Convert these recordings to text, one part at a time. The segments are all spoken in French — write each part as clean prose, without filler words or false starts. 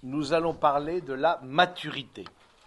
nous allons parler de la maturité.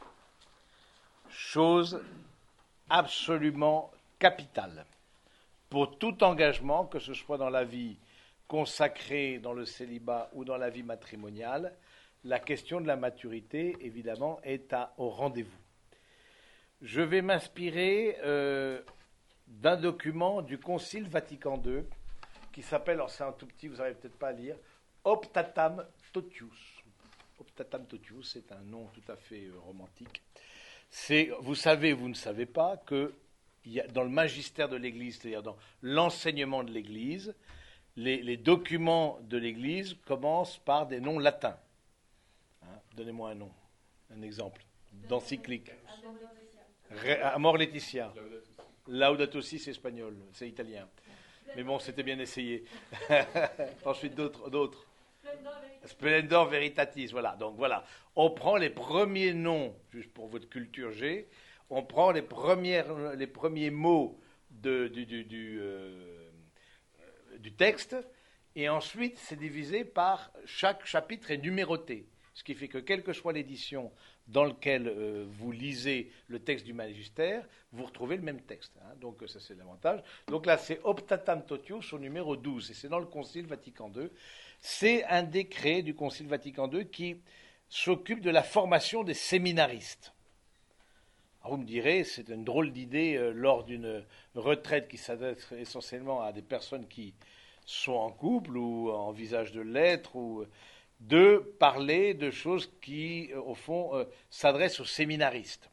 Chose absolument capitale pour tout engagement, que ce soit dans la vie consacrée, dans le célibat ou dans la vie matrimoniale. La question de la maturité, évidemment, est au rendez-vous. Je vais m'inspirer d'un document du Concile Vatican II qui s'appelle, alors c'est un tout petit, vous n'arrivez peut-être pas à lire, Optatam Totius. Optatam Totius, c'est un nom tout à fait romantique. Vous savez, vous ne savez pas que dans le magistère de l'Église, c'est-à-dire dans l'enseignement de l'Église, les documents de l'Église commencent par des noms latins. Donnez-moi un nom, un exemple d'encyclique. Amor Laetitia. Laudato Si, c'est espagnol, c'est italien. Mais bon, c'était bien essayé. Ensuite, d'autres. Splendor Veritatis, voilà. Donc voilà, on prend les premiers noms, juste pour votre culture G, on prend les premiers mots du texte, et ensuite c'est divisé par chaque chapitre est numéroté. Ce qui fait que quelle que soit l'édition dans laquelle vous lisez le texte du magistère, vous retrouvez le même texte. Donc ça c'est l'avantage. Donc là c'est Optatam Totius au numéro 12, et c'est dans le Concile Vatican II. C'est un décret du Concile Vatican II qui s'occupe de la formation des séminaristes. Alors vous me direz, c'est une drôle d'idée lors d'une retraite qui s'adresse essentiellement à des personnes qui sont en couple ou envisagent de l'être, ou de parler de choses qui, au fond, s'adressent aux séminaristes.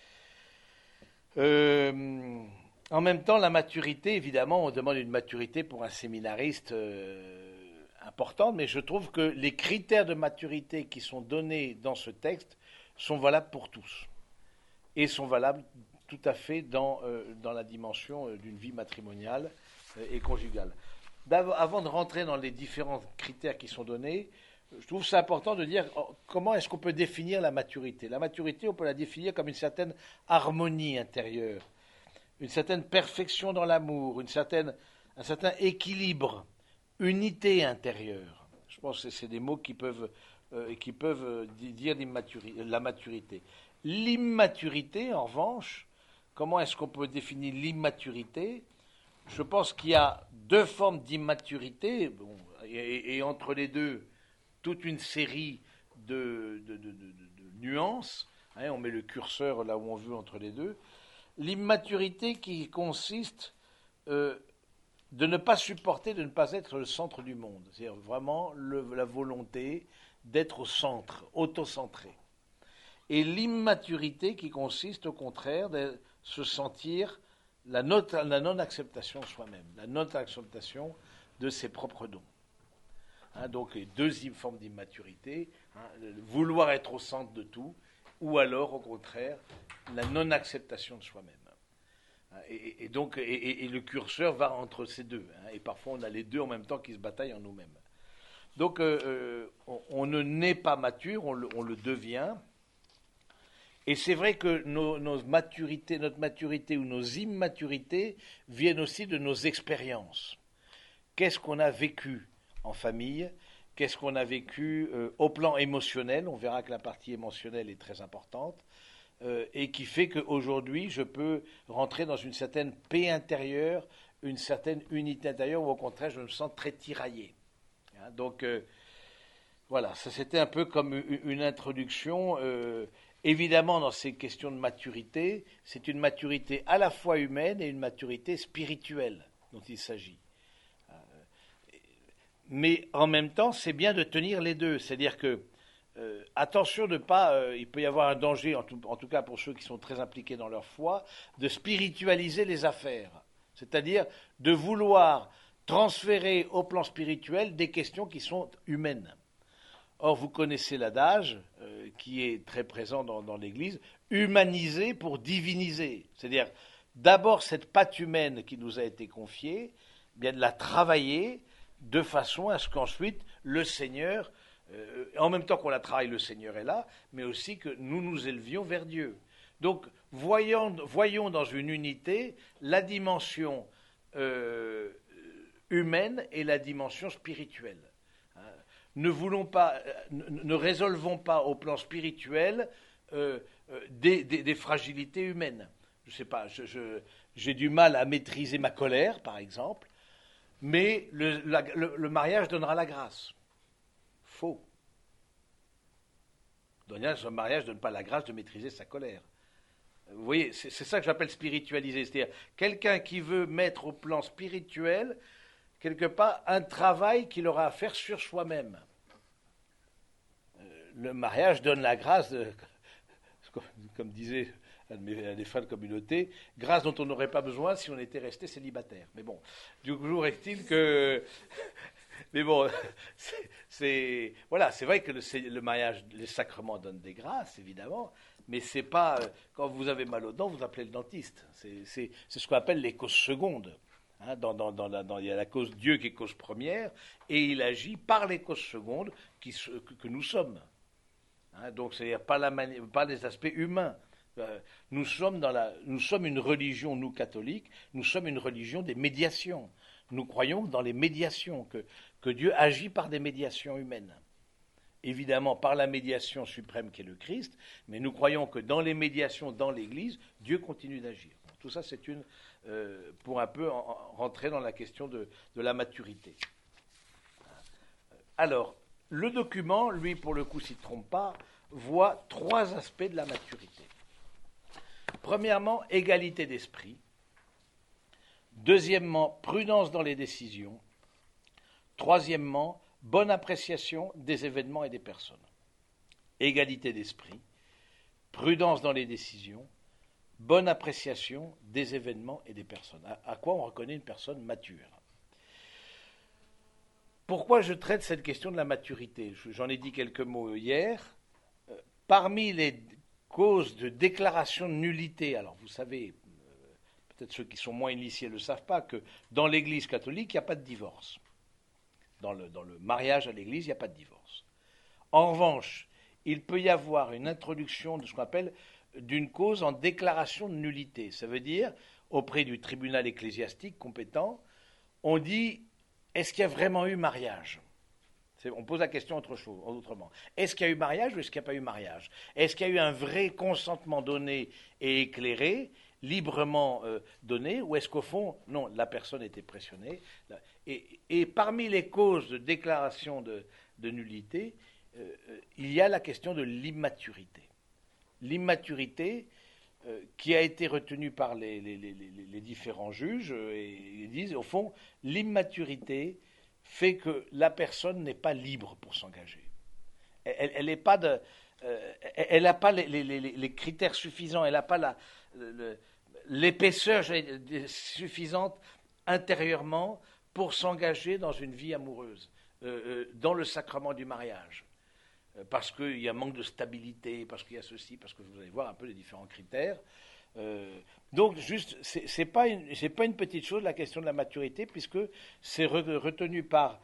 En même temps, la maturité, évidemment, on demande une maturité pour un séminariste importante, mais je trouve que les critères de maturité qui sont donnés dans ce texte sont valables pour tous et sont valables tout à fait dans la dimension d'une vie matrimoniale et conjugale. Avant de rentrer dans les différents critères qui sont donnés, je trouve ça important de dire comment est-ce qu'on peut définir la maturité. La maturité, on peut la définir comme une certaine harmonie intérieure, une certaine perfection dans l'amour, un certain équilibre, unité intérieure. Je pense que c'est des mots qui peuvent dire la maturité. L'immaturité, en revanche, comment est-ce qu'on peut définir l'immaturité ? Je pense qu'il y a deux formes d'immaturité, et entre les deux, toute une série de nuances. On met le curseur là où on veut entre les deux. L'immaturité qui consiste de ne pas supporter, de ne pas être le centre du monde. C'est-à-dire vraiment la volonté d'être au centre, autocentré. Et l'immaturité qui consiste au contraire de se sentir la non-acceptation de soi-même, la non-acceptation de ses propres dons. Donc les deux formes d'immaturité, vouloir être au centre de tout, ou alors au contraire la non-acceptation de soi-même. Et donc le curseur va entre ces deux, et parfois on a les deux en même temps qui se bataillent en nous-mêmes. Donc on ne naît pas mature, on le devient. Et c'est vrai que notre maturité ou nos immaturités viennent aussi de nos expériences. Qu'est-ce qu'on a vécu en famille ? Qu'est-ce qu'on a vécu au plan émotionnel ? On verra que la partie émotionnelle est très importante. Et qui fait qu'aujourd'hui, je peux rentrer dans une certaine paix intérieure, une certaine unité intérieure, ou au contraire, je me sens très tiraillé. Donc, voilà, ça c'était un peu comme une introduction. Évidemment, dans ces questions de maturité, c'est une maturité à la fois humaine et une maturité spirituelle dont il s'agit. Mais en même temps, c'est bien de tenir les deux. C'est-à-dire que, attention de ne pas, il peut y avoir un danger, en tout cas pour ceux qui sont très impliqués dans leur foi, de spiritualiser les affaires. C'est-à-dire de vouloir transférer au plan spirituel des questions qui sont humaines. Or, vous connaissez l'adage qui est très présent dans l'Église, humaniser pour diviniser. C'est-à-dire, d'abord, cette patte humaine qui nous a été confiée, bien de la travailler de façon à ce qu'ensuite, le Seigneur, en même temps qu'on la travaille, le Seigneur est là, mais aussi que nous nous élevions vers Dieu. Donc, voyons dans une unité la dimension humaine et la dimension spirituelle. ne résolvons pas au plan spirituel des fragilités humaines. Je ne sais pas, j'ai du mal à maîtriser ma colère, par exemple, mais le mariage donnera la grâce. Faux. Le mariage ne donne pas la grâce de maîtriser sa colère. Vous voyez, c'est ça que j'appelle spiritualiser. C'est-à-dire, quelqu'un qui veut mettre au plan spirituel, quelque part, un travail qu'il aura à faire sur soi-même. Le mariage donne la grâce, comme disait un des frères de communauté, grâce dont on n'aurait pas besoin si on était resté célibataire. Mais bon, du jour est-il que... Mais bon, c'est vrai que le mariage, les sacrements donnent des grâces, évidemment, mais c'est pas quand vous avez mal aux dents, vous appelez le dentiste. C'est ce qu'on appelle les causes secondes. Hein, il y a la cause Dieu qui est cause première, et il agit par les causes secondes que nous sommes. Hein, donc, c'est-à-dire pas les aspects humains. Nous sommes une religion, nous catholiques, nous sommes une religion des médiations. Nous croyons dans les médiations, que Dieu agit par des médiations humaines. Évidemment, par la médiation suprême qui est le Christ, mais nous croyons que dans les médiations, dans l'Église, Dieu continue d'agir. Tout ça, c'est pour un peu rentrer dans la question de la maturité. Alors, le document, lui, pour le coup, s'il ne trompe pas, voit 3 aspects de la maturité. Premièrement, égalité d'esprit. Deuxièmement, prudence dans les décisions. Troisièmement, bonne appréciation des événements et des personnes. Égalité d'esprit, prudence dans les décisions, bonne appréciation des événements et des personnes. À quoi on reconnaît une personne mature? Pourquoi je traite cette question de la maturité? J'en ai dit quelques mots hier. Parmi les causes de déclaration de nullité, alors vous savez, peut-être ceux qui sont moins initiés ne le savent pas, que dans l'Église catholique, il n'y a pas de divorce. Dans le mariage à l'Église, il n'y a pas de divorce. En revanche, il peut y avoir une introduction de ce qu'on appelle d'une cause en déclaration de nullité. Ça veut dire, auprès du tribunal ecclésiastique compétent, on dit, est-ce qu'il y a vraiment eu mariage? On pose la question autrement. Est-ce qu'il y a eu mariage ou est-ce qu'il n'y a pas eu mariage? Est-ce qu'il y a eu un vrai consentement donné et éclairé, librement donné, ou est-ce qu'au fond, non, la personne était pressionnée? Et parmi les causes de déclaration de nullité, il y a la question de l'immaturité. L'immaturité qui a été retenue par les différents juges, et ils disent, au fond, l'immaturité fait que la personne n'est pas libre pour s'engager. Elle n'a pas les critères suffisants, elle n'a pas l'épaisseur suffisante intérieurement pour s'engager dans une vie amoureuse, dans le sacrement du mariage. Parce qu'il y a un manque de stabilité, parce qu'il y a ceci, parce que vous allez voir un peu les différents critères. Donc, juste, c'est pas une petite chose, la question de la maturité, puisque c'est retenu par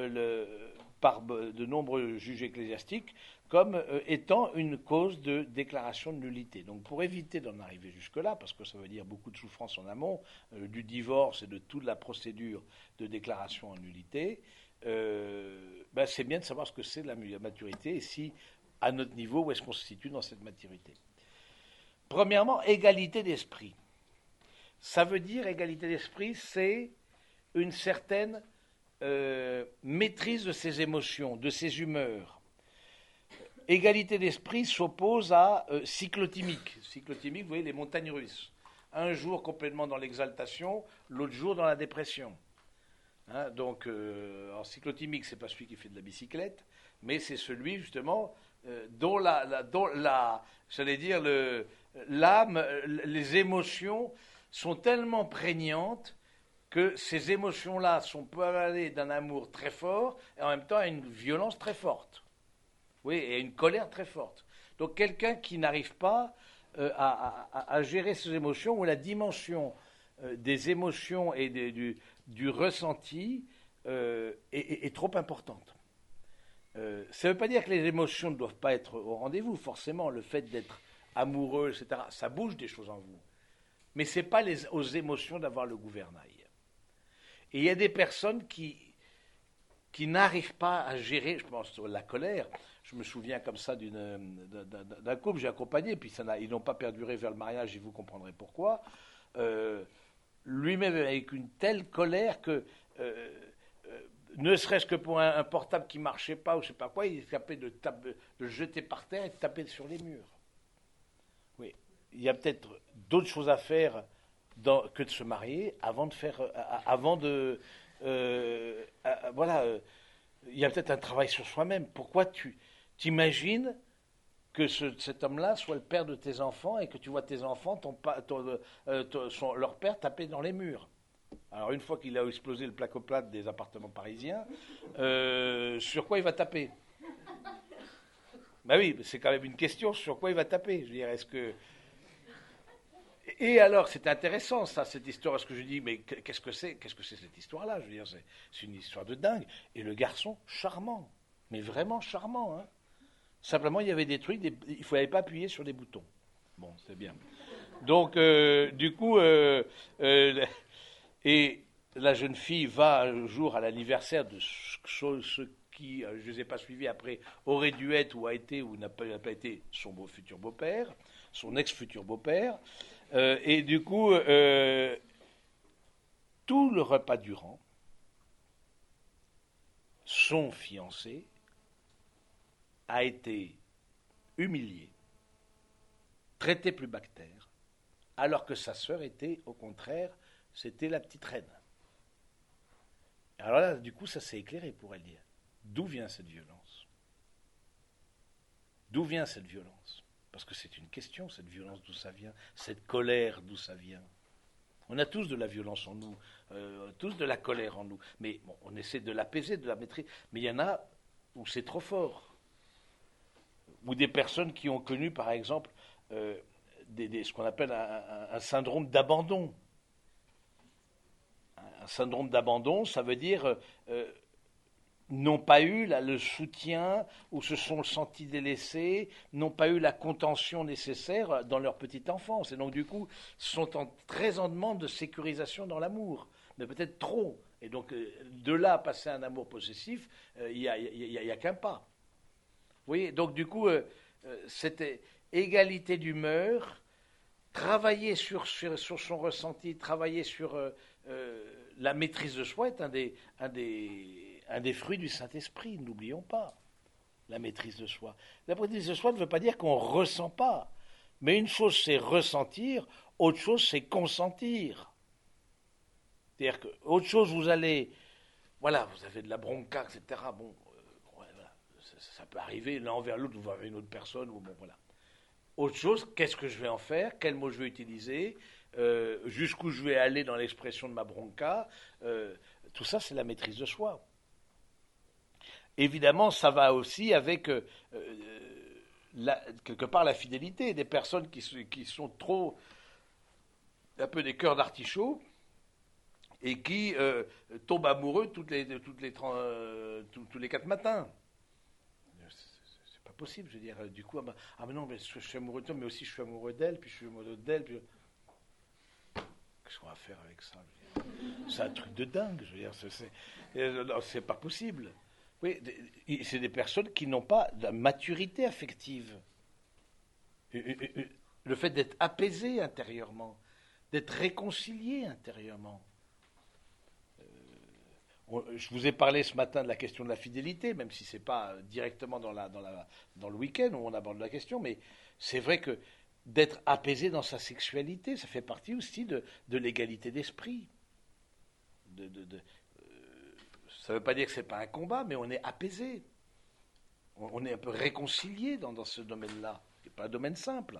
de nombreux juges ecclésiastiques comme étant une cause de déclaration de nullité. Donc, pour éviter d'en arriver jusque-là, parce que ça veut dire beaucoup de souffrance en amont, du divorce et de toute la procédure de déclaration en nullité, c'est bien de savoir ce que c'est la maturité et si, à notre niveau, où est-ce qu'on se situe dans cette maturité. Premièrement, égalité d'esprit. Ça veut dire, égalité d'esprit, c'est une certaine maîtrise de ses émotions, de ses humeurs. Égalité d'esprit s'oppose à cyclotimique. Cyclotimique, vous voyez, les montagnes russes. Un jour complètement dans l'exaltation, l'autre jour dans la dépression. Hein, donc, cyclotimique, c'est pas celui qui fait de la bicyclette, mais c'est celui, justement, dont j'allais dire, l'âme, les émotions sont tellement prégnantes que ces émotions-là peuvent aller d'un amour très fort et en même temps à une violence très forte. Oui, et à une colère très forte. Donc quelqu'un qui n'arrive pas à gérer ses émotions, ou la dimension des émotions et du ressenti est trop importante. Ça ne veut pas dire que les émotions ne doivent pas être au rendez-vous. Forcément, le fait d'être amoureux, etc., ça bouge des choses en vous. Mais ce n'est pas aux émotions d'avoir le gouvernail. Et il y a des personnes qui qui n'arrivent pas à gérer, je pense, la colère. Je me souviens comme ça d'un couple que j'ai accompagné, puis ils n'ont pas perduré vers le mariage, et vous comprendrez pourquoi. Lui-même avec une telle colère que, ne serait-ce que pour un portable qui ne marchait pas ou je ne sais pas quoi, il est capable de le jeter par terre et de taper sur les murs. Oui, il y a peut-être d'autres choses à faire que de se marier avant de faire, voilà, il y a peut-être un travail sur soi-même. Pourquoi tu t'imagines que cet homme-là soit le père de tes enfants et que tu vois tes enfants, leur père taper dans les murs? Alors une fois qu'il a explosé le placo-plate des appartements parisiens, sur quoi il va taper? Ben oui, c'est quand même une question sur quoi il va taper. Je veux dire, est-ce que... Et alors, c'est intéressant, ça, cette histoire, parce que je dis, mais qu'est-ce que c'est cette histoire-là? Je veux dire, c'est une histoire de dingue. Et le garçon, charmant, mais vraiment charmant. Hein. Simplement, il y avait des trucs, il ne fallait pas appuyer sur des boutons. Bon, c'est bien. Donc, du coup, et la jeune fille va un jour à l'anniversaire de ce qui, je ne les ai pas suivis après, aurait dû être ou a été ou n'a pas été son futur beau-père, son ex-futur beau-père. Et du coup, tout le repas durant, son fiancé a été humilié, traité plus bas que terre, alors que sa sœur était, au contraire, c'était la petite reine. Alors là, du coup, ça s'est éclairé pour elle dire, d'où vient cette violence? D'où vient cette violence? Parce que c'est une question, cette violence, d'où ça vient? Cette colère, d'où ça vient? On a tous de la violence en nous, tous de la colère en nous. Mais bon, on essaie de l'apaiser, de la maîtriser. Mais il y en a où c'est trop fort. Ou des personnes qui ont connu, par exemple, ce qu'on appelle un syndrome d'abandon. Un syndrome d'abandon, ça veut dire n'ont pas eu le soutien ou se sont sentis délaissés, n'ont pas eu la contention nécessaire dans leur petite enfance. Et donc, du coup, sont très en demande de sécurisation dans l'amour, mais peut-être trop. Et donc, de là à passer à un amour possessif, il n'y a qu'un pas. Vous voyez, donc, du coup, cette égalité d'humeur, travailler sur son ressenti, travailler sur la maîtrise de soi est un des fruits du Saint-Esprit, n'oublions pas la maîtrise de soi. La maîtrise de soi ne veut pas dire qu'on ne ressent pas, mais une chose c'est ressentir, autre chose c'est consentir. C'est-à-dire que autre chose vous allez, voilà, vous avez de la bronca, etc. Bon, voilà, ça peut arriver l'un envers l'autre, vous avez une autre personne, ou bon, voilà. Autre chose, qu'est-ce que je vais en faire? Quel mot je vais utiliser? Jusqu'où je vais aller dans l'expression de ma bronca? Tout ça, c'est la maîtrise de soi. Évidemment, ça va aussi avec, quelque part, la fidélité. Des personnes qui sont trop, un peu des cœurs d'artichaut, et qui tombent amoureux tous les 4 matins. C'est pas possible, je veux dire. Du coup, mais non, mais je suis amoureux de toi, mais aussi je suis amoureux d'elle, puis je suis amoureux d'elle, puis... Qu'est-ce qu'on va faire avec ça? C'est un truc de dingue, je veux dire. C'est pas possible. Oui, c'est des personnes qui n'ont pas de maturité affective. Le fait d'être apaisé intérieurement, d'être réconcilié intérieurement. Je vous ai parlé ce matin de la question de la fidélité, même si ce n'est pas directement dans le week-end où on aborde la question, mais c'est vrai que d'être apaisé dans sa sexualité, ça fait partie aussi de l'égalité d'esprit. Ça ne veut pas dire que ce n'est pas un combat, mais on est apaisé. On est un peu réconcilié dans ce domaine-là. Ce n'est pas un domaine simple.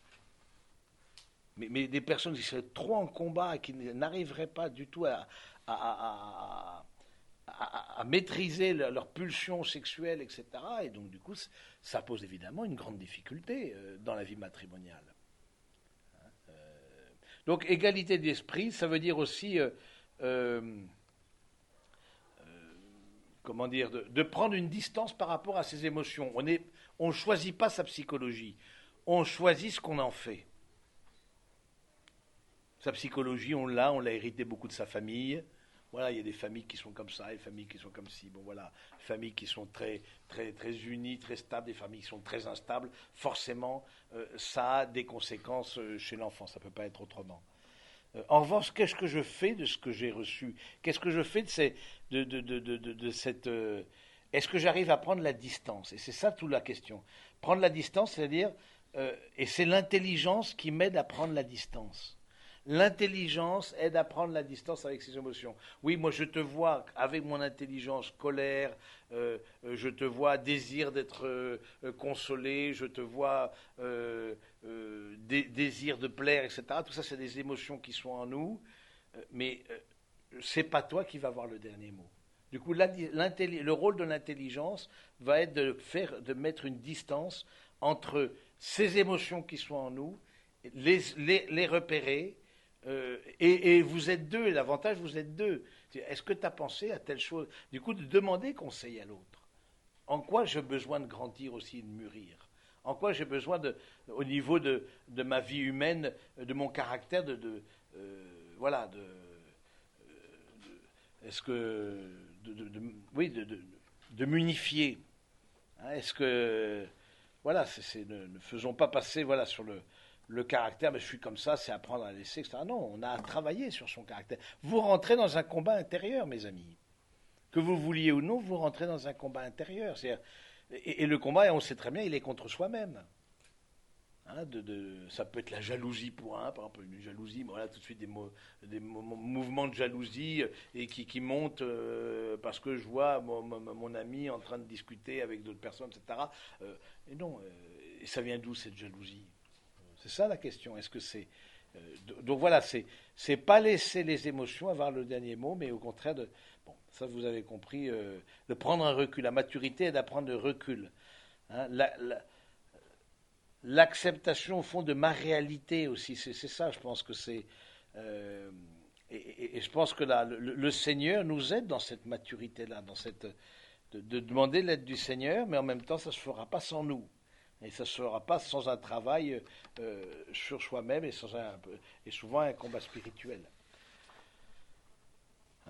Mais des personnes qui seraient trop en combat et qui n'arriveraient pas du tout à maîtriser leur pulsion sexuelle, etc. Et donc, du coup, ça pose évidemment une grande difficulté dans la vie matrimoniale. Donc, égalité d'esprit, ça veut dire aussi... comment dire, de prendre une distance par rapport à ses émotions. On ne choisit pas sa psychologie, on choisit ce qu'on en fait. Sa psychologie, on l'a hérité beaucoup de sa famille, Voilà, il y a des familles qui sont comme ça, des familles qui sont comme ci. Bon, voilà, des familles qui sont très, très, très unies, très stables, des familles qui sont très instables. Forcément, ça a des conséquences chez l'enfant. Ça ne peut pas être autrement. En revanche, qu'est-ce que je fais de ce que j'ai reçu? Qu'est-ce que je fais de cette... est-ce que j'arrive à prendre la distance? Et c'est ça toute la question. Prendre la distance, c'est-à-dire... et c'est l'intelligence qui m'aide à prendre la distance. L'intelligence aide à prendre la distance avec ses émotions. Oui, moi je te vois avec mon intelligence, colère, je te vois désir d'être consolé, je te vois désir de plaire, etc. Tout ça, c'est des émotions qui sont en nous, mais c'est pas toi qui vas avoir le dernier mot. Du coup, le rôle de l'intelligence va être de mettre une distance entre ces émotions qui sont en nous, les repérer. Et vous êtes deux, et l'avantage, vous êtes deux. Est-ce que tu as pensé à telle chose? Du coup, de demander conseil à l'autre. En quoi j'ai besoin de grandir aussi, de mûrir? En quoi j'ai besoin, au niveau de ma vie humaine, de mon caractère, voilà, est-ce que, oui, de m'unifier. Hein, est-ce que, voilà, ne faisons pas passer, voilà, sur le caractère, mais je suis comme ça, c'est apprendre à laisser, etc. Non, on a à travailler sur son caractère. Vous rentrez dans un combat intérieur, mes amis. Que vous vouliez ou non, vous rentrez dans un combat intérieur. Et le combat, on sait très bien, il est contre soi-même. Hein, ça peut être la jalousie pour un, par exemple, une jalousie, voilà, tout de suite des mouvements de jalousie et qui montent parce que je vois mon ami en train de discuter avec d'autres personnes, etc. Et non, et ça vient d'où cette jalousie? C'est ça la question. Est-ce que c'est donc voilà, c'est pas laisser les émotions avoir le dernier mot, mais au contraire bon, ça vous avez compris, de prendre un recul. La maturité est d'apprendre le recul. Hein, l'acceptation au fond de ma réalité aussi, c'est ça. Je pense que c'est et je pense que là, le Seigneur nous aide dans cette maturité-là, dans cette de demander l'aide du Seigneur, mais en même temps, ça ne se fera pas sans nous. Et ça ne se fera pas sans un travail sur soi-même et souvent un combat spirituel. Hein.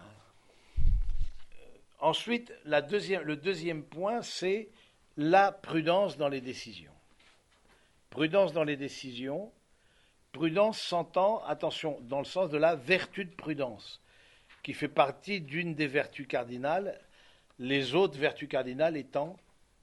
Ensuite, le deuxième point, c'est la prudence dans les décisions. Prudence dans les décisions. Prudence s'entend, attention, dans le sens de la vertu de prudence, qui fait partie d'une des vertus cardinales, les autres vertus cardinales étant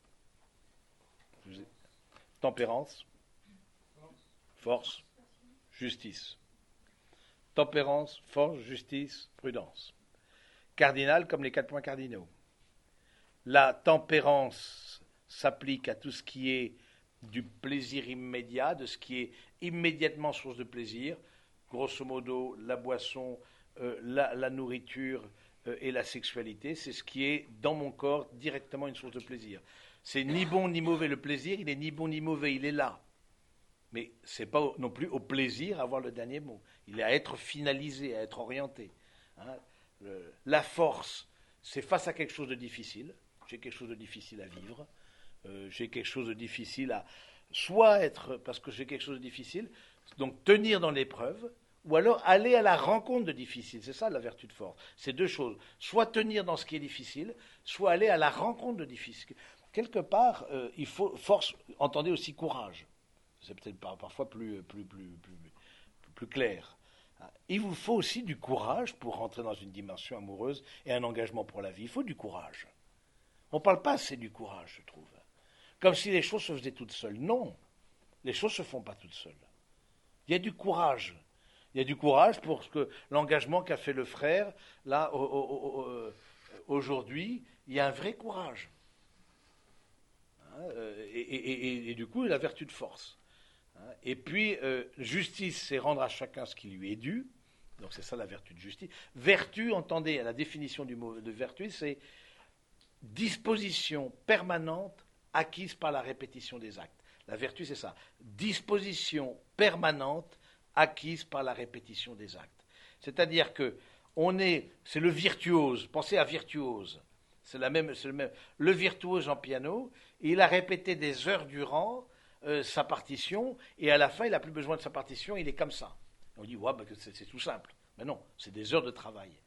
tempérance, force, justice. Tempérance, force, justice, prudence. Cardinal comme les 4 points cardinaux. La tempérance s'applique à tout ce qui est du plaisir immédiat, de ce qui est immédiatement source de plaisir, grosso modo la boisson, la nourriture et la sexualité, c'est ce qui est dans mon corps directement une source de plaisir. C'est ni bon ni mauvais le plaisir, il est ni bon ni mauvais, il est là. Mais ce n'est pas non plus au plaisir à avoir le dernier mot. Il est à être finalisé, à être orienté. Hein. La force, c'est face à quelque chose de difficile. J'ai quelque chose de difficile à vivre. J'ai quelque chose de difficile à soit être, parce que j'ai quelque chose de difficile, donc tenir dans l'épreuve, ou alors aller à la rencontre de difficile. C'est ça la vertu de force. C'est deux choses. Soit tenir dans ce qui est difficile, soit aller à la rencontre de difficile. Quelque part, il faut force, entendez aussi courage. C'est peut-être parfois plus clair. Il vous faut aussi du courage pour rentrer dans une dimension amoureuse et un engagement pour la vie. Il faut du courage. On ne parle pas assez du courage, je trouve. Comme si les choses se faisaient toutes seules. Non, les choses ne se font pas toutes seules. Il y a du courage. Il y a du courage pour que l'engagement qu'a fait le frère, là, aujourd'hui, il y a un vrai courage. Et du coup, la vertu de force. Et puis, justice, c'est rendre à chacun ce qui lui est dû. Donc, c'est ça la vertu de justice. Vertu, entendez, la définition du mot de vertu, c'est disposition permanente acquise par la répétition des actes. La vertu, c'est ça. Disposition permanente acquise par la répétition des actes. C'est-à-dire que c'est le virtuose. Pensez à virtuose. C'est le même. Le virtuose en piano, il a répété des heures durant sa partition, et à la fin, il n'a plus besoin de sa partition, il est comme ça. On dit, ouais, c'est tout simple. Mais non, c'est des heures de travail.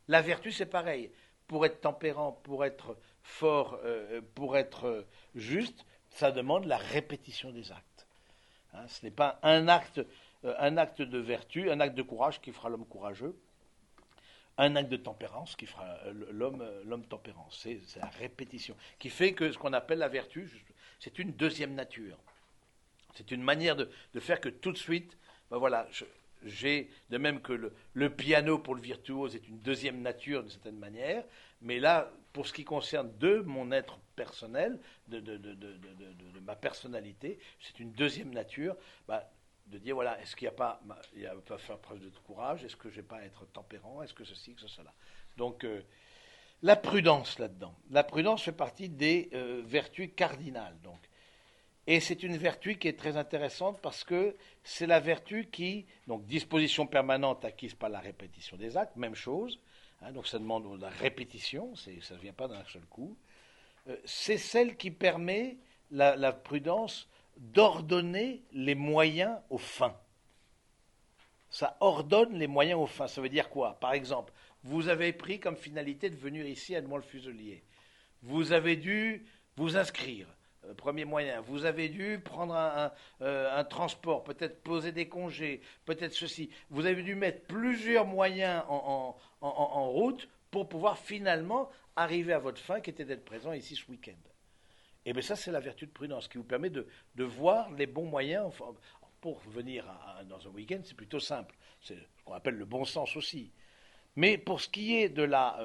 La vertu, c'est pareil. Pour être tempérant, pour être fort, pour être juste, ça demande la répétition des actes. Hein, ce n'est pas un acte de vertu, un acte de courage qui fera l'homme courageux, un acte de tempérance qui fera l'homme tempérant. C'est la répétition qui fait que ce qu'on appelle la vertu, c'est une deuxième nature. C'est une manière de faire que tout de suite, ben voilà, j'ai, de même que le piano pour le virtuose est une deuxième nature d'une certaine manière, mais là, pour ce qui concerne de mon être personnel, de ma personnalité, c'est une deuxième nature, ben, de dire, voilà, est-ce qu'il n'y a pas faire preuve de courage, est-ce que je vais pas être tempérant, est-ce que ceci, que cela. Donc, la prudence là-dedans. La prudence fait partie des vertus cardinales, donc. Et c'est une vertu qui est très intéressante parce que c'est la vertu qui, donc disposition permanente acquise par la répétition des actes, même chose, hein, donc ça demande de la répétition, ça ne vient pas d'un seul coup. C'est celle qui permet, la prudence, d'ordonner les moyens aux fins. Ça ordonne les moyens aux fins. Ça veut dire quoi? Par exemple, vous avez pris comme finalité de venir ici à Edmond-le-Fuselier. Vous avez dû vous inscrire. Premier moyen, vous avez dû prendre un transport, peut-être poser des congés, peut-être ceci. Vous avez dû mettre plusieurs moyens en route pour pouvoir finalement arriver à votre fin qui était d'être présent ici ce week-end. Et bien ça, c'est la vertu de prudence qui vous permet de voir les bons moyens. Enfin, pour venir dans un week-end, c'est plutôt simple. C'est ce qu'on appelle le bon sens aussi. Mais pour ce qui est de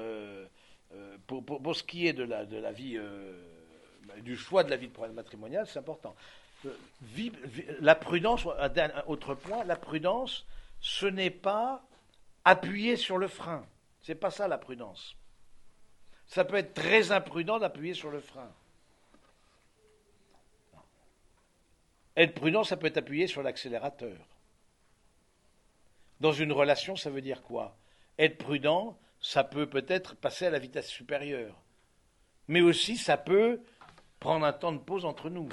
pour ce qui est de la vie... du choix de la vie matrimoniale, c'est important. La prudence, un autre point, la prudence, ce n'est pas appuyer sur le frein. C'est pas ça la prudence. Ça peut être très imprudent d'appuyer sur le frein. Être prudent, ça peut être appuyer sur l'accélérateur. Dans une relation, ça veut dire quoi? Être prudent, ça peut peut-être passer à la vitesse supérieure. Mais aussi, ça peut prendre un temps de pause entre nous.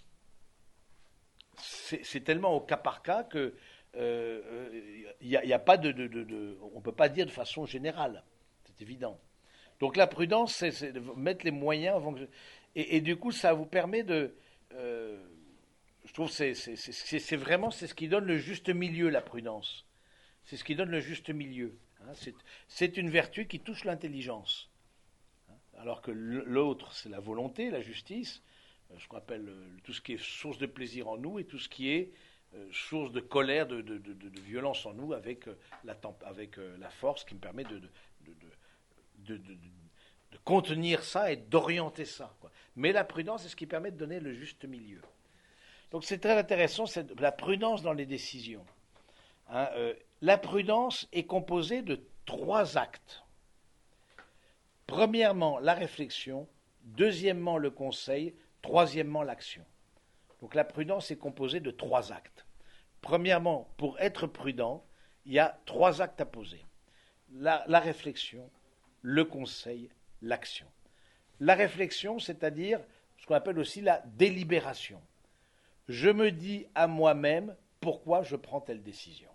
C'est tellement au cas par cas que y a pas on ne peut pas dire de façon générale. C'est évident. Donc la prudence, c'est de mettre les moyens avant que... et du coup, ça vous permet de... je trouve que c'est vraiment ce qui donne le juste milieu, la prudence. C'est ce qui donne le juste milieu. Hein. C'est une vertu qui touche l'intelligence. Alors que l'autre, c'est la volonté, la justice, ce qu'on appelle tout ce qui est source de plaisir en nous et tout ce qui est source de colère, de violence en nous avec la force qui me permet de contenir ça et d'orienter ça. Quoi. Mais la prudence, c'est ce qui permet de donner le juste milieu. Donc c'est très intéressant, c'est la prudence dans les décisions. Hein, la prudence est composée de 3 actes. Premièrement, la réflexion. Deuxièmement, le conseil. Troisièmement, l'action. Donc la prudence est composée de 3 actes. Premièrement, pour être prudent, il y a 3 actes à poser. La réflexion, le conseil, l'action. La réflexion, c'est-à-dire ce qu'on appelle aussi la délibération. Je me dis à moi-même pourquoi je prends telle décision.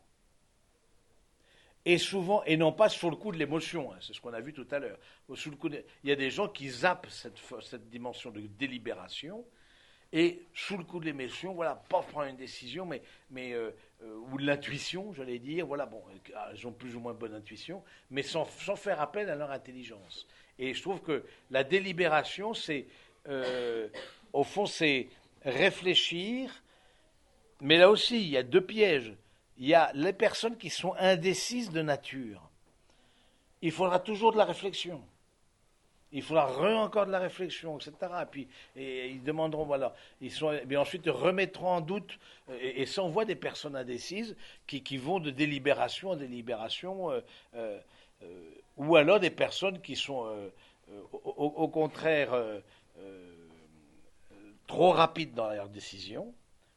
Et souvent, et non pas sur le coup de l'émotion, hein, c'est ce qu'on a vu tout à l'heure. Il y a des gens qui zappent cette dimension de délibération, et sous le coup de l'émotion, voilà, pas prendre une décision, ou de l'intuition, j'allais dire, voilà, bon, ils ont plus ou moins bonne intuition, mais sans faire appel à leur intelligence. Et je trouve que la délibération, c'est, au fond, c'est réfléchir, mais là aussi, il y a 2 pièges. Il y a les personnes qui sont indécises de nature. Il faudra toujours de la réflexion. Il faudra encore de la réflexion, etc. Et ils demanderont, voilà, mais ensuite ils remettront en doute, et ça on voit des personnes indécises qui vont de délibération en délibération, ou alors des personnes qui sont au contraire trop rapides dans leurs décisions,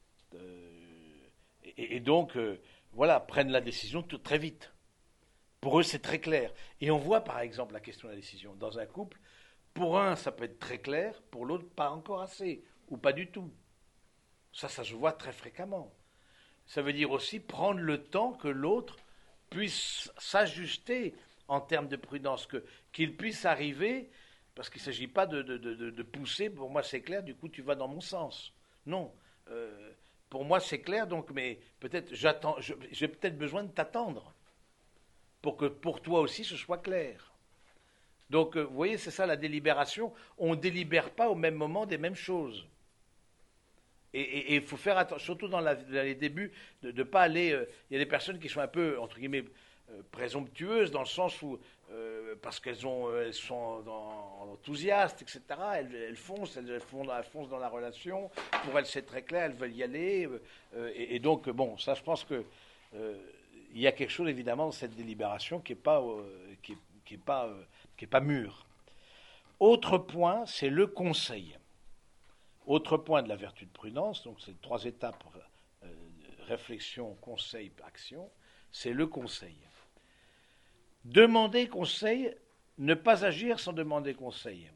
et donc, voilà, prennent la décision très vite. Pour eux, c'est très clair. Et on voit, par exemple, la question de la décision. Dans un couple, pour un, ça peut être très clair, pour l'autre, pas encore assez, ou pas du tout. Ça se voit très fréquemment. Ça veut dire aussi prendre le temps que l'autre puisse s'ajuster en termes de prudence, qu'il puisse arriver, parce qu'il ne s'agit pas de pousser, pour moi c'est clair, du coup tu vas dans mon sens. Non. Pour moi c'est clair, donc, mais peut-être j'ai peut-être besoin de t'attendre, pour que pour toi aussi ce soit clair. Donc, vous voyez, c'est ça la délibération. On ne délibère pas au même moment des mêmes choses. Et il faut faire attention, surtout dans les débuts, de ne pas aller. Il y a des personnes qui sont un peu, entre guillemets, présomptueuses, dans le sens où, parce elles sont enthousiastes, etc., elles foncent dans la relation. Pour elles, c'est très clair, elles veulent y aller. Et donc, bon, ça, je pense que il y a quelque chose, évidemment, dans cette délibération qui n'est pas, qui est pas mûr. Autre point, c'est le conseil. Autre point de la vertu de prudence, donc c'est 3 étapes, réflexion, conseil, action, c'est le conseil. Demander conseil, ne pas agir sans demander conseil.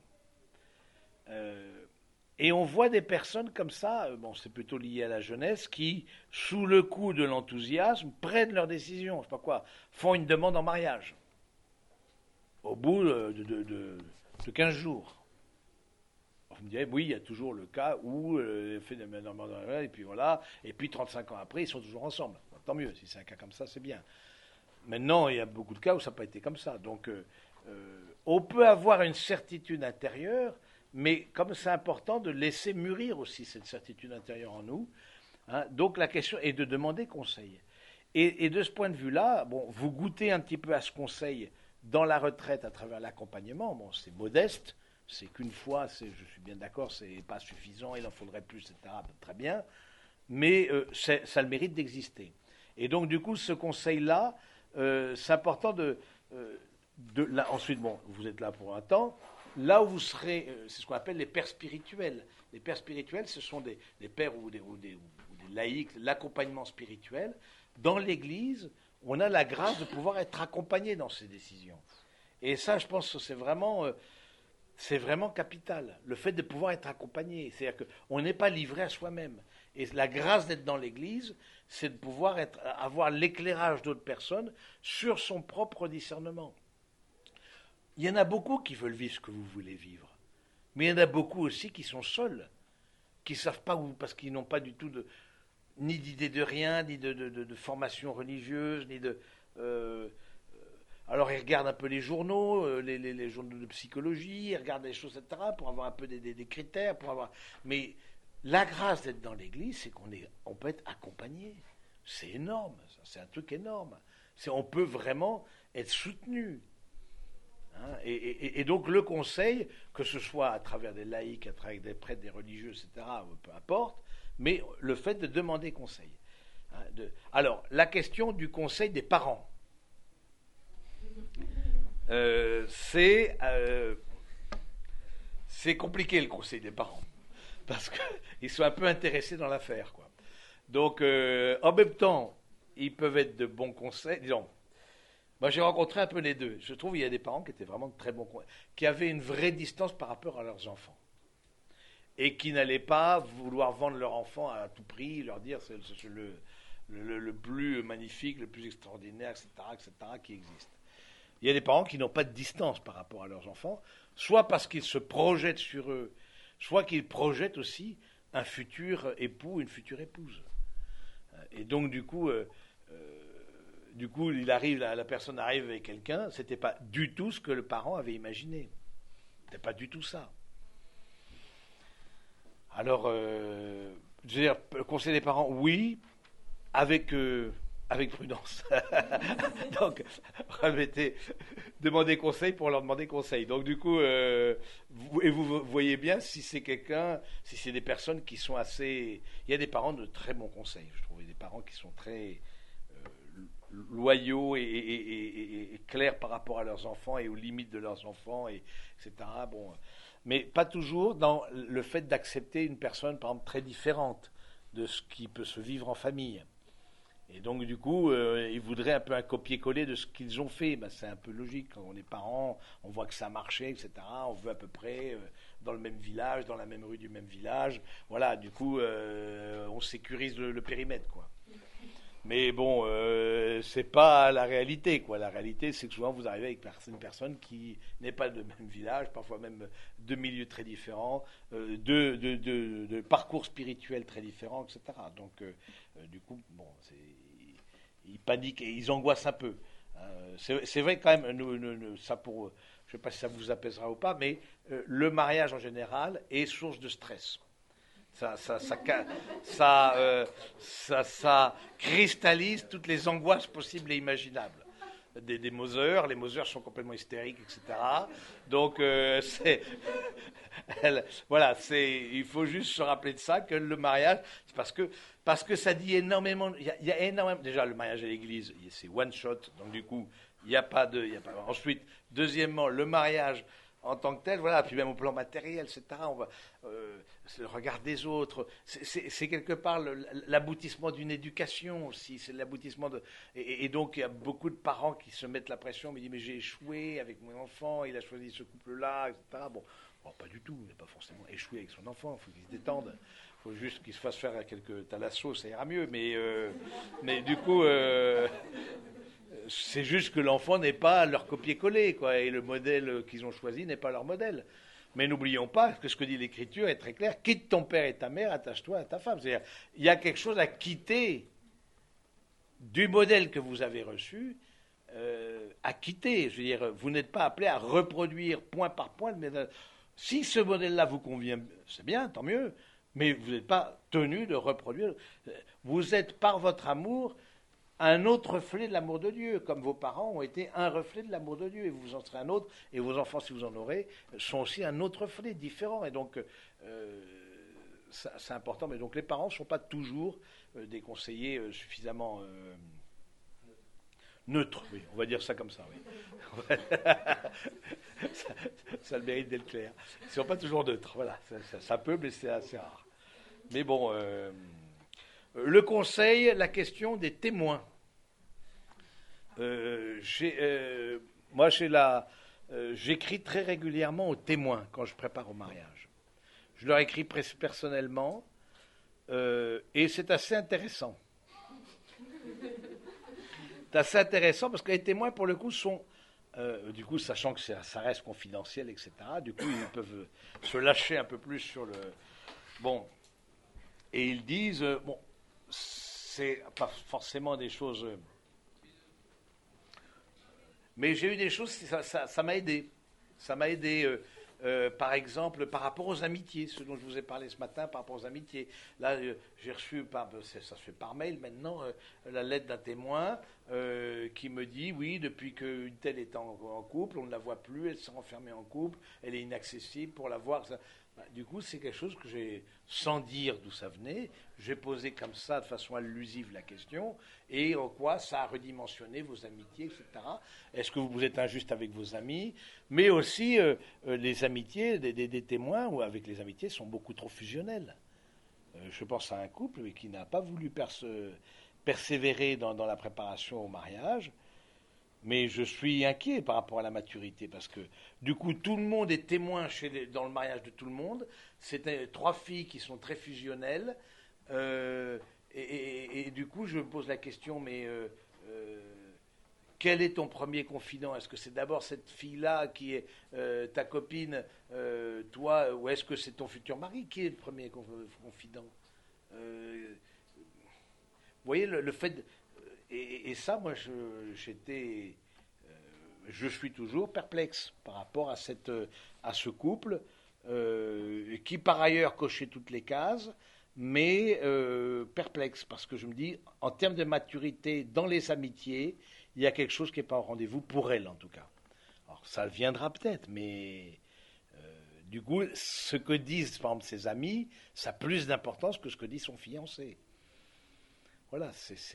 Et on voit des personnes comme ça, bon, c'est plutôt lié à la jeunesse, qui, sous le coup de l'enthousiasme, prennent leur décision, je sais pas quoi, font une demande en mariage. Au bout de 15 jours. Vous me direz, oui, il y a toujours le cas où fait des demande en mariage, et puis voilà, et puis 35 ans après, ils sont toujours ensemble. Tant mieux, si c'est un cas comme ça, c'est bien. Maintenant, il y a beaucoup de cas où ça n'a pas été comme ça. Donc, on peut avoir une certitude intérieure, mais comme c'est important de laisser mûrir aussi cette certitude intérieure en nous, hein, donc la question est de demander conseil. Et de ce point de vue-là, bon, vous goûtez un petit peu à ce conseil dans la retraite à travers l'accompagnement. Bon, c'est modeste, c'est qu'une fois, je suis bien d'accord, c'est pas suffisant, il en faudrait plus, etc. Très bien, mais ça a le mérite d'exister. Et donc, du coup, ce conseil-là, c'est important là, ensuite, bon, vous êtes là pour un temps. Là où vous serez, c'est ce qu'on appelle les pères spirituels. Les pères spirituels, ce sont des pères ou des laïcs, l'accompagnement spirituel. Dans l'Église, on a la grâce de pouvoir être accompagné dans ces décisions. Et ça, je pense que c'est vraiment capital, le fait de pouvoir être accompagné. C'est-à-dire qu'on n'est pas livré à soi-même. Et la grâce d'être dans l'Église, c'est de pouvoir avoir l'éclairage d'autres personnes sur son propre discernement. Il y en a beaucoup qui veulent vivre ce que vous voulez vivre. Mais il y en a beaucoup aussi qui sont seuls, qui ne savent pas où, parce qu'ils n'ont pas du tout ni d'idée de rien, ni de formation religieuse, ni de... alors ils regardent un peu les journaux, les journaux de psychologie, ils regardent les choses, etc., pour avoir un peu des critères, mais la grâce d'être dans l'Église, c'est on peut être accompagné. C'est énorme, c'est un truc énorme. On peut vraiment être soutenu. Hein, et donc le conseil, que ce soit à travers des laïcs, à travers des prêtres, des religieux, etc., peu importe, mais le fait de demander conseil. Hein, alors, la question du conseil des parents. C'est compliqué le conseil des parents, parce qu'ils sont un peu intéressés dans l'affaire, quoi. Donc, en même temps, ils peuvent être de bons conseils. Disons, moi j'ai rencontré un peu les deux. Je trouve qu'il y a des parents qui étaient vraiment de très bons conseils, qui avaient une vraie distance par rapport à leurs enfants, et qui n'allaient pas vouloir vendre leur enfant à tout prix, leur dire c'est le plus magnifique, le plus extraordinaire, etc., qui existe. Il y a des parents qui n'ont pas de distance par rapport à leurs enfants, soit parce qu'ils se projettent sur eux, soit qu'ils projettent aussi un futur époux, une future épouse. Et donc du coup, la personne arrive avec quelqu'un, c'était pas du tout ce que le parent avait imaginé. C'était pas du tout ça. Alors, je veux dire, le conseil des parents, oui, avec prudence. Donc, demander conseil pour leur demander conseil. Donc, du coup, vous voyez bien si c'est si c'est des personnes qui sont assez... Il y a des parents de très bons conseils, je trouve. Il y a des parents qui sont très loyaux et clairs par rapport à leurs enfants et aux limites de leurs enfants, etc. Bon, mais pas toujours dans le fait d'accepter une personne, par exemple, très différente de ce qui peut se vivre en famille. Et donc, du coup, ils voudraient un peu un copier-coller de ce qu'ils ont fait. Ben, c'est un peu logique. Quand on est parents, on voit que ça a marché, etc. On veut à peu près dans le même village, dans la même rue du même village. Voilà, du coup, on sécurise le périmètre, quoi. Mais bon, c'est pas la réalité, quoi. La réalité, c'est que souvent vous arrivez avec une personne qui n'est pas de même village, parfois même de milieux très différents, de parcours spirituels très différents, etc. Donc, du coup, bon, ils paniquent et ils angoissent un peu. C'est vrai quand même, ça pour, je ne sais pas si ça vous apaisera ou pas, mais le mariage en général est source de stress. Ça cristallise toutes les angoisses possibles et imaginables. Des Mosers, les Mosers sont complètement hystériques, etc. Donc, voilà, il faut juste se rappeler de ça, que le mariage, c'est parce que ça dit énormément, il y a énormément, déjà le mariage à l'église, c'est one shot, donc du coup, il n'y a pas de, ensuite, deuxièmement, le mariage en tant que tel, voilà, puis même au plan matériel, etc. C'est le regard des autres, c'est quelque part l'aboutissement d'une éducation aussi, c'est l'aboutissement de, et donc il y a beaucoup de parents qui se mettent la pression, me disent mais j'ai échoué avec mon enfant, il a choisi ce couple-là, etc. Bon, pas du tout, il n'a pas forcément échoué avec son enfant, il faut qu'il se détende. Il faut juste qu'il se fasse faire quelques talassos, ça ira mieux. Mais du coup, c'est juste que l'enfant n'est pas leur copier-coller, quoi, et le modèle qu'ils ont choisi n'est pas leur modèle. Mais n'oublions pas que ce que dit l'Écriture est très clair, quitte ton père et ta mère, attache-toi à ta femme. C'est-à-dire, il y a quelque chose à quitter du modèle que vous avez reçu, à quitter. Je veux dire, vous n'êtes pas appelé à reproduire point par point. Si ce modèle-là vous convient, c'est bien, tant mieux. Mais vous n'êtes pas tenu de reproduire. Vous êtes, par votre amour, un autre reflet de l'amour de Dieu, comme vos parents ont été un reflet de l'amour de Dieu, et vous en serez un autre, et vos enfants, si vous en aurez, sont aussi un autre reflet, différent. Et donc, c'est important. Mais donc, les parents ne sont pas toujours des conseillers suffisamment neutres, oui, on va dire ça comme ça, oui. Ça a le mérite d'être clair. Ils ne sont pas toujours neutres, voilà. Ça peut, mais c'est assez rare. Mais bon, le conseil, la question des témoins. Moi, j'écris très régulièrement aux témoins quand je prépare au mariage. Je leur écris personnellement et c'est assez intéressant. C'est assez intéressant parce que les témoins, pour le coup, sont, du coup, sachant que ça reste confidentiel, etc., du coup, ils peuvent se lâcher un peu plus sur le... Bon, et ils disent, bon, c'est pas forcément des choses... mais j'ai eu des choses, ça m'a aidé. Ça m'a aidé, par exemple, par rapport aux amitiés, ce dont je vous ai parlé ce matin, par rapport aux amitiés. Là, j'ai reçu, ça se fait par mail maintenant, la lettre d'un témoin qui me dit, oui, depuis qu'une telle est en couple, on ne la voit plus, elle s'est renfermée en couple, elle est inaccessible pour la voir. Du coup, c'est quelque chose que j'ai, sans dire d'où ça venait, j'ai posé comme ça, de façon allusive, la question, et en quoi ça a redimensionné vos amitiés, etc. Est-ce que vous êtes injuste avec vos amis? Mais aussi, les amitiés des témoins, ou avec les amitiés, sont beaucoup trop fusionnelles. Je pense à un couple qui n'a pas voulu persévérer dans la préparation au mariage, mais je suis inquiet par rapport à la maturité, parce que du coup, tout le monde est témoin dans le mariage de tout le monde. C'est trois filles qui sont très fusionnelles. Et du coup, je me pose la question, mais quel est ton premier confident? Est-ce que c'est d'abord cette fille-là qui est ta copine, toi, ou est-ce que c'est ton futur mari qui est le premier confident? Vous voyez, le fait... Et ça, moi, je suis toujours perplexe par rapport à ce couple qui, par ailleurs, cochait toutes les cases, mais perplexe parce que je me dis, en termes de maturité dans les amitiés, il y a quelque chose qui n'est pas au rendez-vous pour elle, en tout cas. Alors, ça viendra peut-être, mais du coup, ce que disent, par exemple, ses amis, ça a plus d'importance que ce que dit son fiancé. Voilà,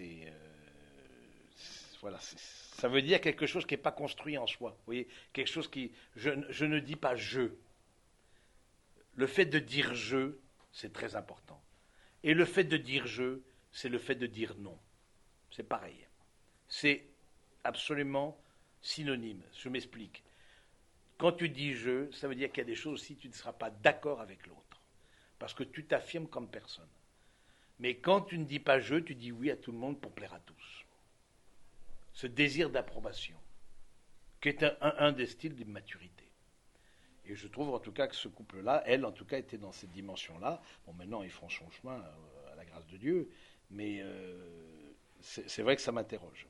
voilà, ça veut dire quelque chose qui n'est pas construit en soi. Vous voyez, quelque chose qui... Je ne dis pas je. Le fait de dire je, c'est très important. Et le fait de dire je, c'est le fait de dire non. C'est pareil. C'est absolument synonyme. Je m'explique. Quand tu dis je, ça veut dire qu'il y a des choses aussi tu ne seras pas d'accord avec l'autre. Parce que tu t'affirmes comme personne. Mais quand tu ne dis pas je, tu dis oui à tout le monde pour plaire à tous. Ce désir d'approbation, qui est un des styles de maturité. Et je trouve en tout cas que ce couple-là, elle en tout cas, était dans cette dimension-là. Bon, maintenant, ils font son chemin à la grâce de Dieu, mais c'est vrai que ça m'interroge.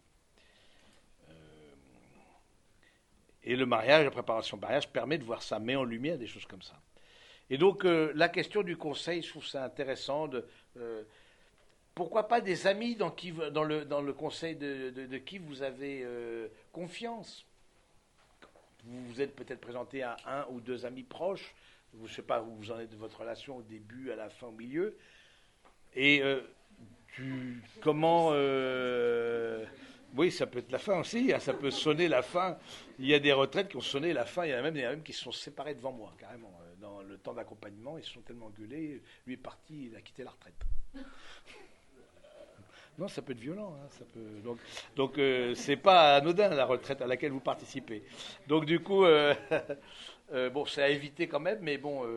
Et le mariage, la préparation au mariage, permet de voir ça, met en lumière des choses comme ça. Et donc, la question du conseil, je trouve ça intéressant. Pourquoi pas des amis dans le conseil de qui vous avez confiance. Vous vous êtes peut-être présenté à un ou deux amis proches. Je ne sais pas où vous en êtes de votre relation au début, à la fin, au milieu. Et comment... oui, ça peut être la fin aussi, hein, ça peut sonner la fin. Il y a des retraites qui ont sonné la fin, il y en a même qui se sont séparés devant moi, carrément. Dans le temps d'accompagnement, ils se sont tellement gueulés, lui est parti, il a quitté la retraite. Non, ça peut être violent. Hein, ça peut... Donc c'est pas anodin la retraite à laquelle vous participez. Donc du coup, bon, c'est à éviter quand même, mais bon,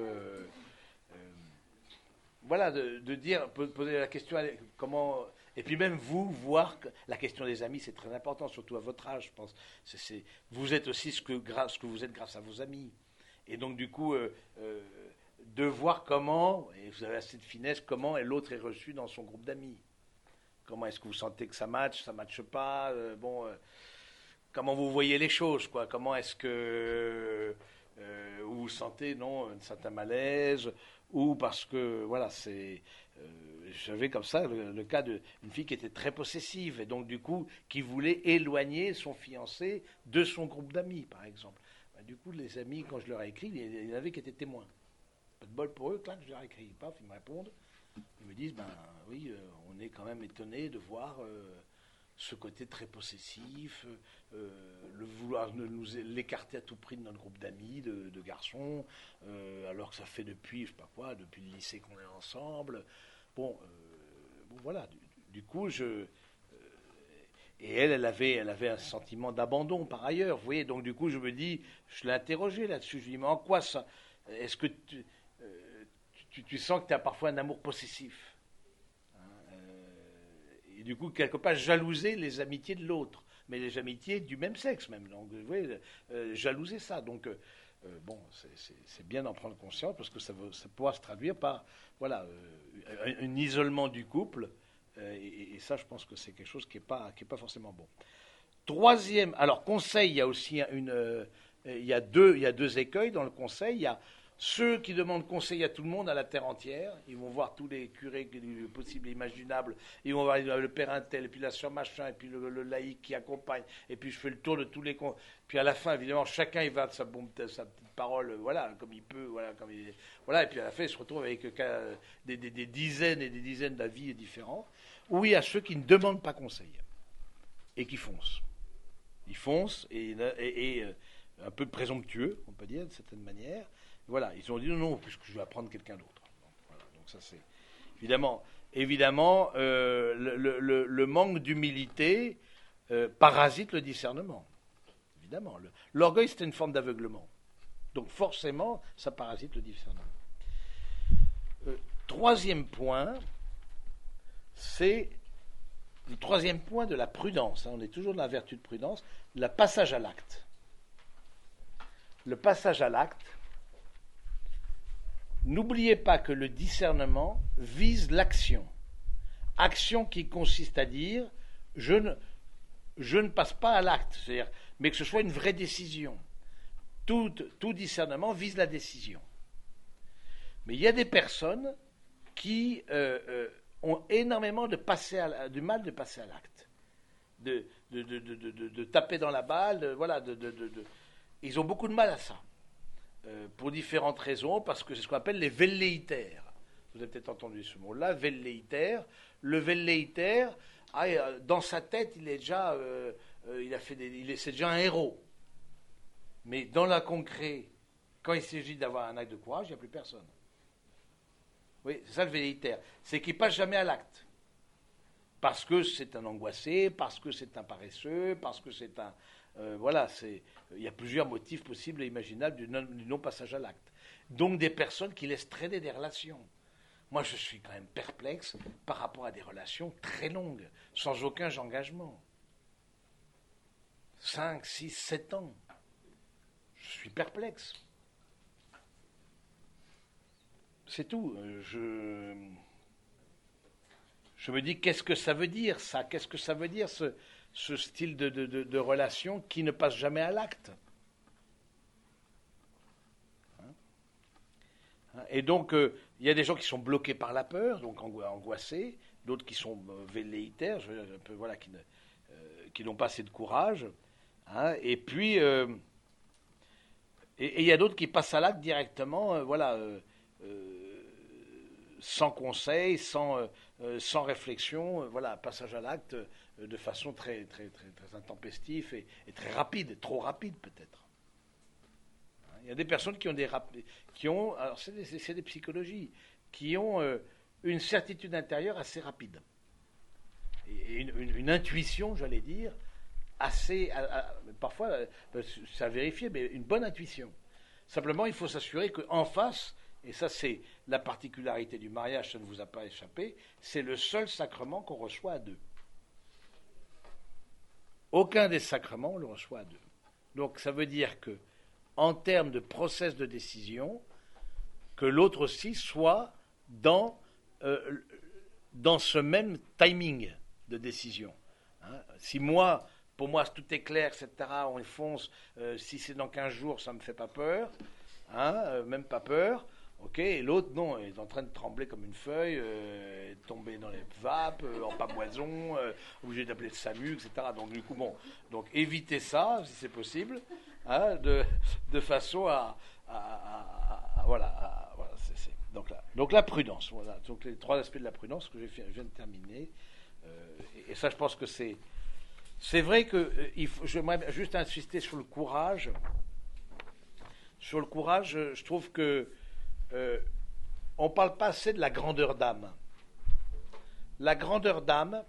voilà, de dire, poser la question, comment... Et puis même vous, voir que la question des amis, c'est très important, surtout à votre âge, je pense. Vous êtes aussi ce que vous êtes grâce à vos amis. Et donc du coup, de voir comment, et vous avez assez de finesse, comment l'autre est reçu dans son groupe d'amis. Comment est-ce que vous sentez que ça matche pas, comment vous voyez les choses, quoi. Comment est-ce que vous sentez, non, un certain malaise, ou parce que, voilà, j'avais comme ça le cas d'une fille qui était très possessive, et donc du coup, qui voulait éloigner son fiancé de son groupe d'amis, par exemple. Du coup, les amis, quand je leur ai écrit, il y en avait qui étaient témoins. Pas de bol pour eux, clac, je leur ai écrit, paf, ils me répondent. Ils me disent, ben oui, on est quand même étonné de voir ce côté très possessif, le vouloir l'écarter à tout prix de notre groupe d'amis, de garçons, alors que ça fait depuis, je sais pas quoi, depuis le lycée qu'on est ensemble. Bon, voilà, du coup, et elle avait un sentiment d'abandon par ailleurs, vous voyez, donc du coup, je me dis, je l'ai interrogé là-dessus, je lui dis, mais en quoi ça, est-ce que tu sens que tu as parfois un amour possessif. Et du coup, quelque part, jalouser les amitiés de l'autre. Mais les amitiés du même sexe, même. Donc, vous voyez, jalouser ça. Donc, bon, c'est bien d'en prendre conscience parce que ça pourra se traduire par, voilà, un isolement du couple. Et ça, je pense que c'est quelque chose qui n'est pas forcément bon. Troisième, alors, conseil, il y a aussi il y a deux écueils dans le conseil. Il y a ceux qui demandent conseil à tout le monde, à la terre entière, ils vont voir tous les curés possibles et imaginables, ils vont voir le père Intel, et puis la sœur machin, et puis le laïc qui accompagne, et puis je fais le tour de tous les... Puis à la fin, évidemment, chacun il va de sa petite parole, voilà, comme il peut, voilà, et puis à la fin, il se retrouve avec des dizaines et des dizaines d'avis différents. Ou il y a ceux qui ne demandent pas conseil, et qui foncent. Ils foncent, et un peu présomptueux, on peut dire, d'une certaine manière. Voilà, ils ont dit non, puisque je vais apprendre quelqu'un d'autre. Voilà, donc ça c'est évidemment le manque d'humilité parasite le discernement. Évidemment, l'orgueil c'est une forme d'aveuglement. Donc forcément, ça parasite le discernement. Troisième point, c'est le troisième point de la prudence. Hein, on est toujours dans la vertu de prudence, le passage à l'acte. Le passage à l'acte. N'oubliez pas que le discernement vise l'action. Action qui consiste à dire je ne passe pas à l'acte, c'est-à-dire, mais que ce soit une vraie décision. Tout discernement vise la décision. Mais il y a des personnes qui ont énormément du mal de passer à l'acte, de taper dans la balle, voilà, ils ont beaucoup de mal à ça. Pour différentes raisons, parce que c'est ce qu'on appelle les velléitaires. Vous avez peut-être entendu ce mot-là, velléitaire. Le velléitaire, dans sa tête, il est déjà, c'est déjà un héros. Mais dans la concret, quand il s'agit d'avoir un acte de courage, il n'y a plus personne. Oui, c'est ça le velléitaire. C'est qu'il ne passe jamais à l'acte. Parce que c'est un angoissé, parce que c'est un paresseux, parce que c'est un... voilà, il y a plusieurs motifs possibles et imaginables du non-passage à l'acte. Donc des personnes qui laissent traîner des relations. Moi, je suis quand même perplexe par rapport à des relations très longues, sans aucun engagement. 5, 6, 7 ans. Je suis perplexe. C'est tout. Je me dis, qu'est-ce que ça veut dire, ça? Qu'est-ce que ça veut dire, ce style de relation qui ne passe jamais à l'acte? Et donc, il y a des gens qui sont bloqués par la peur, donc angoissés, d'autres qui sont velléitaires, voilà, qui n'ont pas assez de courage. Hein, et puis, il y a d'autres qui passent à l'acte directement, voilà, sans conseil, sans réflexion, voilà, passage à l'acte de façon très, très, très, très intempestive et très rapide, trop rapide peut-être. Il y a des personnes qui ont alors c'est des psychologies, qui ont une certitude intérieure assez rapide. Et une intuition, j'allais dire, assez, parfois, ça a vérifié, mais une bonne intuition. Simplement, il faut s'assurer qu'en face, et ça c'est la particularité du mariage, ça ne vous a pas échappé, c'est le seul sacrement qu'on reçoit à deux. Aucun des sacrements, on le reçoit à deux. Donc ça veut dire que, en termes de process de décision, que l'autre aussi soit dans ce même timing de décision. Hein, si pour moi, tout est clair, etc., on fonce, si c'est dans 15 jours, ça ne me fait pas peur, hein, même pas peur, ok, et l'autre, non, il est en train de trembler comme une feuille, tomber dans les vapes, en pamoison, obligé d'appeler le SAMU, etc. Donc, du coup, bon, donc évitez ça, si c'est possible, hein, de façon voilà, c'est. Donc la prudence, voilà, donc les 3 aspects de la prudence que je viens de terminer, et ça, je pense que c'est vrai que j'aimerais juste insister sur le courage. Sur le courage, je trouve que on ne parle pas assez de la grandeur d'âme. La grandeur d'âme,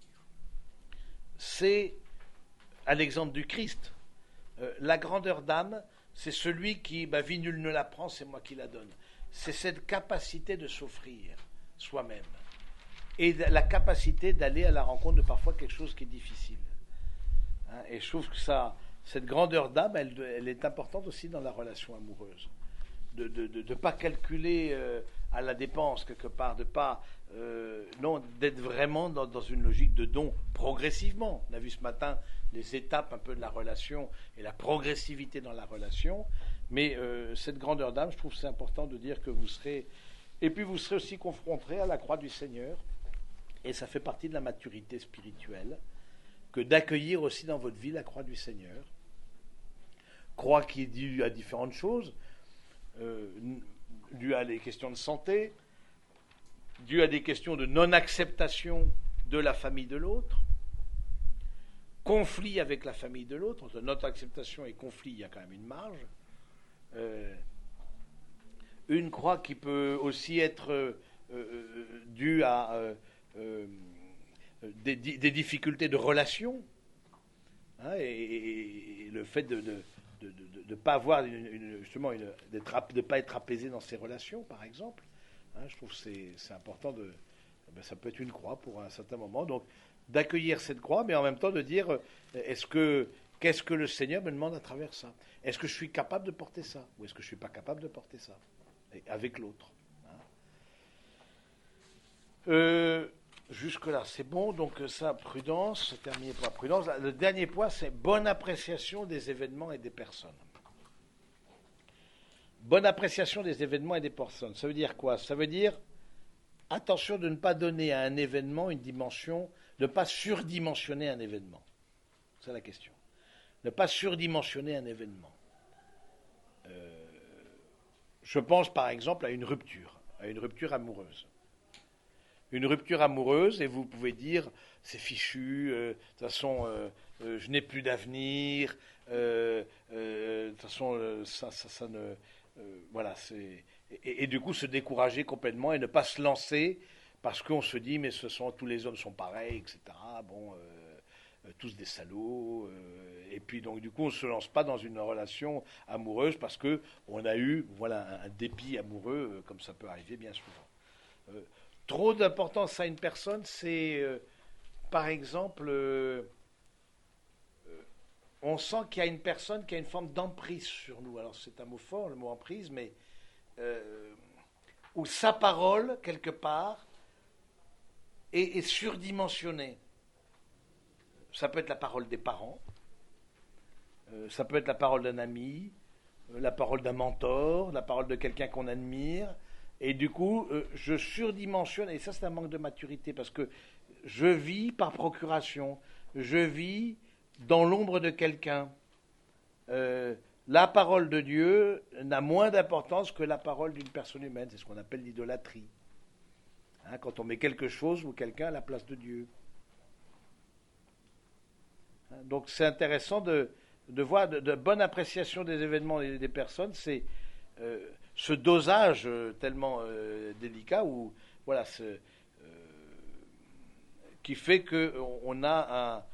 c'est, à l'exemple du Christ, la grandeur d'âme, c'est celui qui, vie nul ne la prend, c'est moi qui la donne. C'est cette capacité de s'offrir soi-même. Et la capacité d'aller à la rencontre de parfois quelque chose qui est difficile. Hein, et je trouve que cette grandeur d'âme, elle est importante aussi dans la relation amoureuse. De ne pas calculer à la dépense quelque part, non, d'être vraiment dans une logique de don progressivement. On a vu ce matin les étapes un peu de la relation et la progressivité dans la relation, mais cette grandeur d'âme, je trouve que c'est important de dire que vous serez aussi confronté à la croix du Seigneur, et ça fait partie de la maturité spirituelle, que d'accueillir aussi dans votre vie la croix du Seigneur. Croix qui est due à différentes choses, dû à des questions de santé, dû à des questions de non-acceptation de la famille de l'autre, conflit avec la famille de l'autre, entre notre acceptation et conflit, il y a quand même une marge. Une croix qui peut aussi être due à des difficultés de relation, hein, et le fait de ne pas avoir de pas être apaisé dans ses relations, par exemple. Hein, je trouve que c'est important ça peut être une croix pour un certain moment. Donc d'accueillir cette croix, mais en même temps de dire qu'est-ce que le Seigneur me demande à travers ça? Est-ce que je suis capable de porter ça? Ou est-ce que je ne suis pas capable de porter ça? Et avec l'autre. Hein. Jusque-là, c'est bon. Donc ça, prudence, c'est terminé pour la prudence. Le dernier point, c'est bonne appréciation des événements et des personnes. Bonne appréciation des événements et des personnes. Ça veut dire quoi? Ça veut dire attention de ne pas donner à un événement une dimension, de ne pas surdimensionner un événement. C'est la question. Ne pas surdimensionner un événement. Je pense par exemple à une rupture amoureuse. Une rupture amoureuse, et vous pouvez dire, c'est fichu, de toute façon, je n'ai plus d'avenir, de toute façon, ça ne... voilà, et du coup se décourager complètement et ne pas se lancer parce qu'on se dit, mais tous les hommes sont pareils, etc. Bon, tous des salauds, et puis donc du coup on ne se lance pas dans une relation amoureuse parce qu'on a eu, voilà, un dépit amoureux, comme ça peut arriver bien souvent. Trop d'importance à une personne, c'est par exemple, on sent qu'il y a une personne qui a une forme d'emprise sur nous. Alors c'est un mot fort, le mot emprise, mais où sa parole, quelque part, est surdimensionnée. Ça peut être la parole des parents, ça peut être la parole d'un ami, la parole d'un mentor, la parole de quelqu'un qu'on admire. Et du coup, je surdimensionne, et ça c'est un manque de maturité, parce que je vis par procuration, je vis dans l'ombre de quelqu'un. La parole de Dieu n'a moins d'importance que la parole d'une personne humaine, c'est ce qu'on appelle l'idolâtrie. Hein, quand on met quelque chose ou quelqu'un à la place de Dieu. Hein, donc c'est intéressant de voir de bonne appréciation des événements et des personnes, c'est ce dosage tellement délicat où voilà, qui fait qu'on a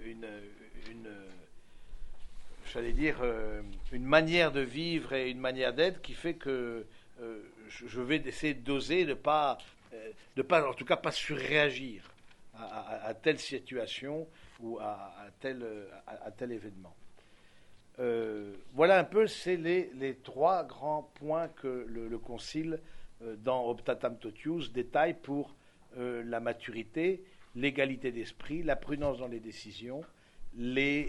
j'allais dire, une manière de vivre et une manière d'être qui fait que je vais essayer de doser, en tout cas pas surréagir à telle situation ou à tel événement. Voilà un peu, c'est les trois grands points que le Concile, dans Optatam Totius, détaille pour la maturité, l'égalité d'esprit, la prudence dans les décisions, les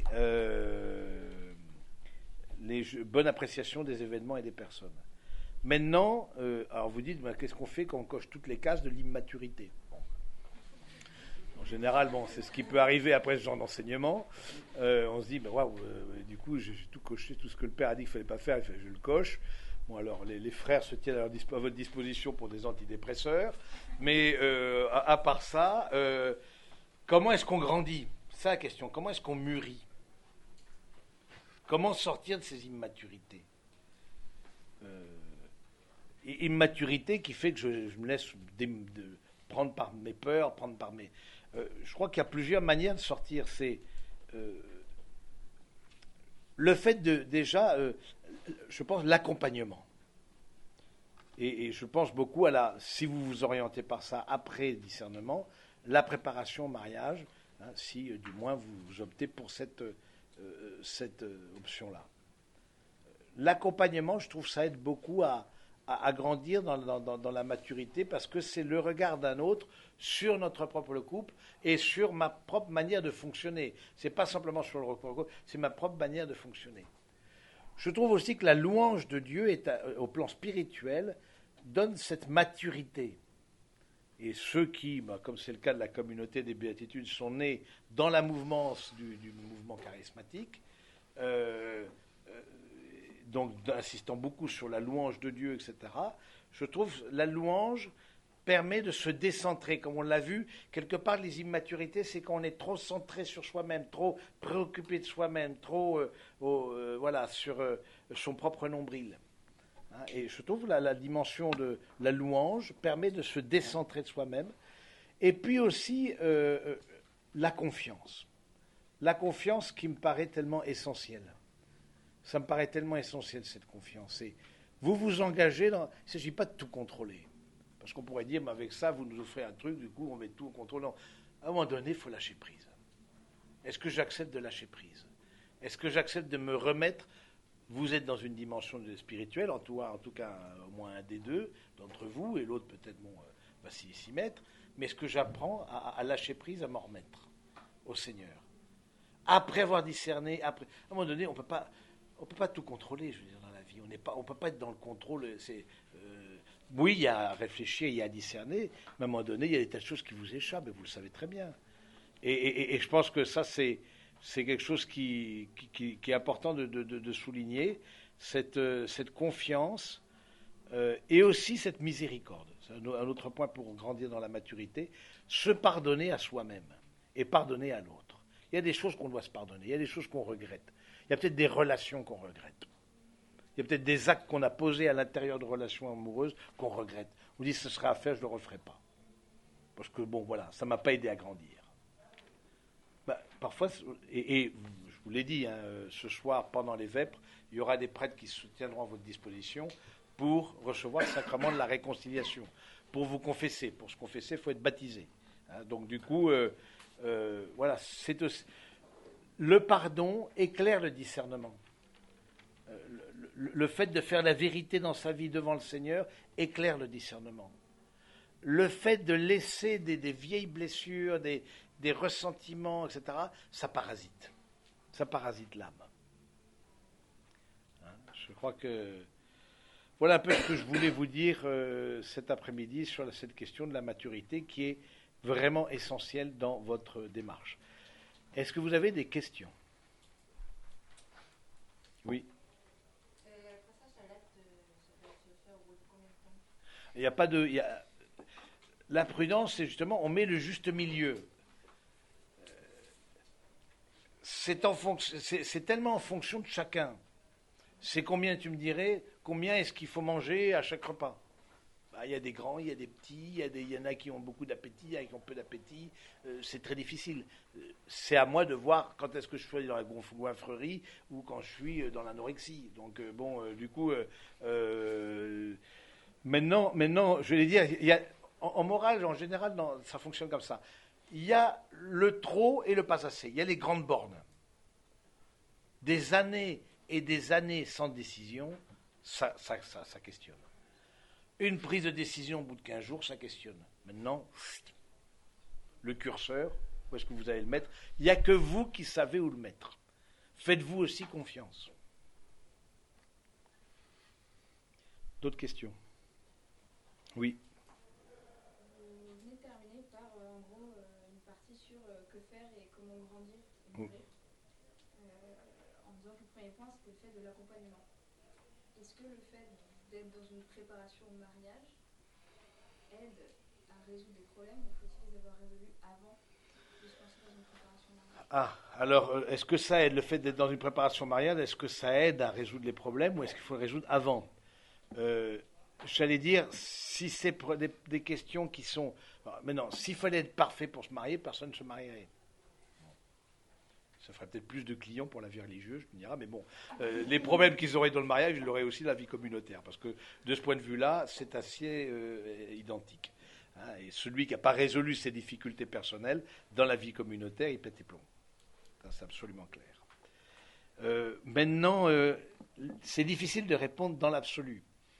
bonnes appréciations des événements et des personnes. Maintenant, alors vous dites, qu'est-ce qu'on fait quand on coche toutes les cases de l'immaturité? En général, c'est ce qui peut arriver après ce genre d'enseignement. On se dit, du coup, j'ai tout coché, tout ce que le père a dit qu'il ne fallait pas faire, je le coche. Bon, alors, les frères se tiennent à votre disposition pour des antidépresseurs. Mais à part ça, comment est-ce qu'on grandit? C'est la question. Comment est-ce qu'on mûrit? Comment sortir de ces immaturités? Immaturité qui fait que je me laisse prendre par mes peurs, prendre par mes... je crois qu'il y a plusieurs manières de sortir. C'est le fait déjà, je pense, l'accompagnement. Et je pense beaucoup si vous vous orientez par ça après le discernement, la préparation au mariage, hein, si du moins vous optez pour cette option-là. L'accompagnement, je trouve, ça aide beaucoup à grandir dans la maturité parce que c'est le regard d'un autre sur notre propre couple et sur ma propre manière de fonctionner. C'est pas simplement sur le couple, c'est ma propre manière de fonctionner. Je trouve aussi que la louange de Dieu au plan spirituel donne cette maturité. Et ceux qui, comme c'est le cas de la communauté des béatitudes, sont nés dans la mouvance du mouvement charismatique, donc insistant beaucoup sur la louange de Dieu, etc., je trouve la louange permet de se décentrer. Comme on l'a vu, quelque part, les immaturités, c'est quand on est trop centré sur soi-même, trop préoccupé de soi-même, trop sur son propre nombril. Hein, et je trouve la dimension de la louange permet de se décentrer de soi-même. Et puis aussi la confiance. La confiance qui me paraît tellement essentielle. Ça me paraît tellement essentiel, cette confiance. Et vous vous engagez dans... Il ne s'agit pas de tout contrôler. Parce qu'on pourrait dire, mais avec ça, vous nous offrez un truc, du coup, on met tout au contrôle. Non. À un moment donné, il faut lâcher prise. Est-ce que j'accepte de lâcher prise? Est-ce que j'accepte de me remettre? Vous êtes dans une dimension spirituelle, en tout cas, au moins un des deux d'entre vous, et l'autre peut-être va s'y mettre. Mais est-ce que j'apprends à lâcher prise, à m'en remettre au Seigneur? Après avoir discerné, à un moment donné, on ne peut pas tout contrôler, je veux dire, dans la vie. On ne peut pas être dans le contrôle. Oui, il y a à réfléchir, il y a à discerner, mais à un moment donné, il y a des tas de choses qui vous échappent, et vous le savez très bien. Et je pense que ça, c'est quelque chose qui est important de souligner, cette confiance et aussi cette miséricorde. C'est un autre point pour grandir dans la maturité, se pardonner à soi-même et pardonner à l'autre. Il y a des choses qu'on doit se pardonner, il y a des choses qu'on regrette. Il y a peut-être des relations qu'on regrette. Il y a peut-être des actes qu'on a posés à l'intérieur de relations amoureuses qu'on regrette. On dit, ce sera à faire, je ne le referai pas. Parce que, ça ne m'a pas aidé à grandir. Parfois, et je vous l'ai dit, ce soir, pendant les vêpres, il y aura des prêtres qui se tiendront à votre disposition pour recevoir le sacrement de la réconciliation. pour vous confesser. Pour se confesser, il faut être baptisé. Hein, donc du coup, voilà, c'est aussi, le pardon éclaire le discernement. Le fait de faire la vérité dans sa vie devant le Seigneur éclaire le discernement. Le fait de laisser des vieilles blessures, des ressentiments, etc., ça parasite. Ça parasite l'âme. Hein, je crois que voilà un peu ce que je voulais vous dire cet après-midi sur cette question de la maturité qui est vraiment essentielle dans votre démarche. Est-ce que vous avez des questions? Oui. Il n'y a pas de... La prudence, c'est justement, on met le juste milieu. C'est tellement en fonction de chacun. C'est combien, tu me dirais, combien est-ce qu'il faut manger à chaque repas? Il y a des grands, il y a des petits, il y en a qui ont beaucoup d'appétit, il y en a qui ont peu d'appétit. C'est très difficile. C'est à moi de voir quand est-ce que je suis dans la goinfrerie ou quand je suis dans l'anorexie. Donc, du coup, maintenant, je vais dire, il y a, en morale, en général, ça fonctionne comme ça. Il y a le trop et le pas assez. Il y a les grandes bornes. Des années et des années sans décision, ça questionne. Une prise de décision au bout de 15 jours, ça questionne. Maintenant, le curseur, où est-ce que vous allez le mettre? Il n'y a que vous qui savez où le mettre. Faites-vous aussi confiance. D'autres questions? Oui. Vous venez de terminer par, en gros, une partie sur que faire et comment grandir et mûrir. En disant que le premier point, c'était le fait de l'accompagnement. Est-ce que le fait d'être dans une préparation au mariage aide à résoudre des problèmes ou faut-il les avoir résolus avant de se lancer dans une préparation au mariage? Ah, alors, est-ce que ça aide, le fait d'être dans une préparation mariage, est-ce que ça aide à résoudre les problèmes ou est-ce qu'il faut les résoudre avant? J'allais dire, si c'est des questions qui sont... Mais non, s'il fallait être parfait pour se marier, personne ne se marierait. Ça ferait peut-être plus de clients pour la vie religieuse, je me dirais, mais bon, les problèmes qu'ils auraient dans le mariage, ils l'auraient aussi dans la vie communautaire, parce que de ce point de vue-là, c'est assez identique. Hein, et celui qui n'a pas résolu ses difficultés personnelles, dans la vie communautaire, il pète les plombs. Ça, c'est absolument clair. Maintenant, c'est difficile de répondre dans l'absolu.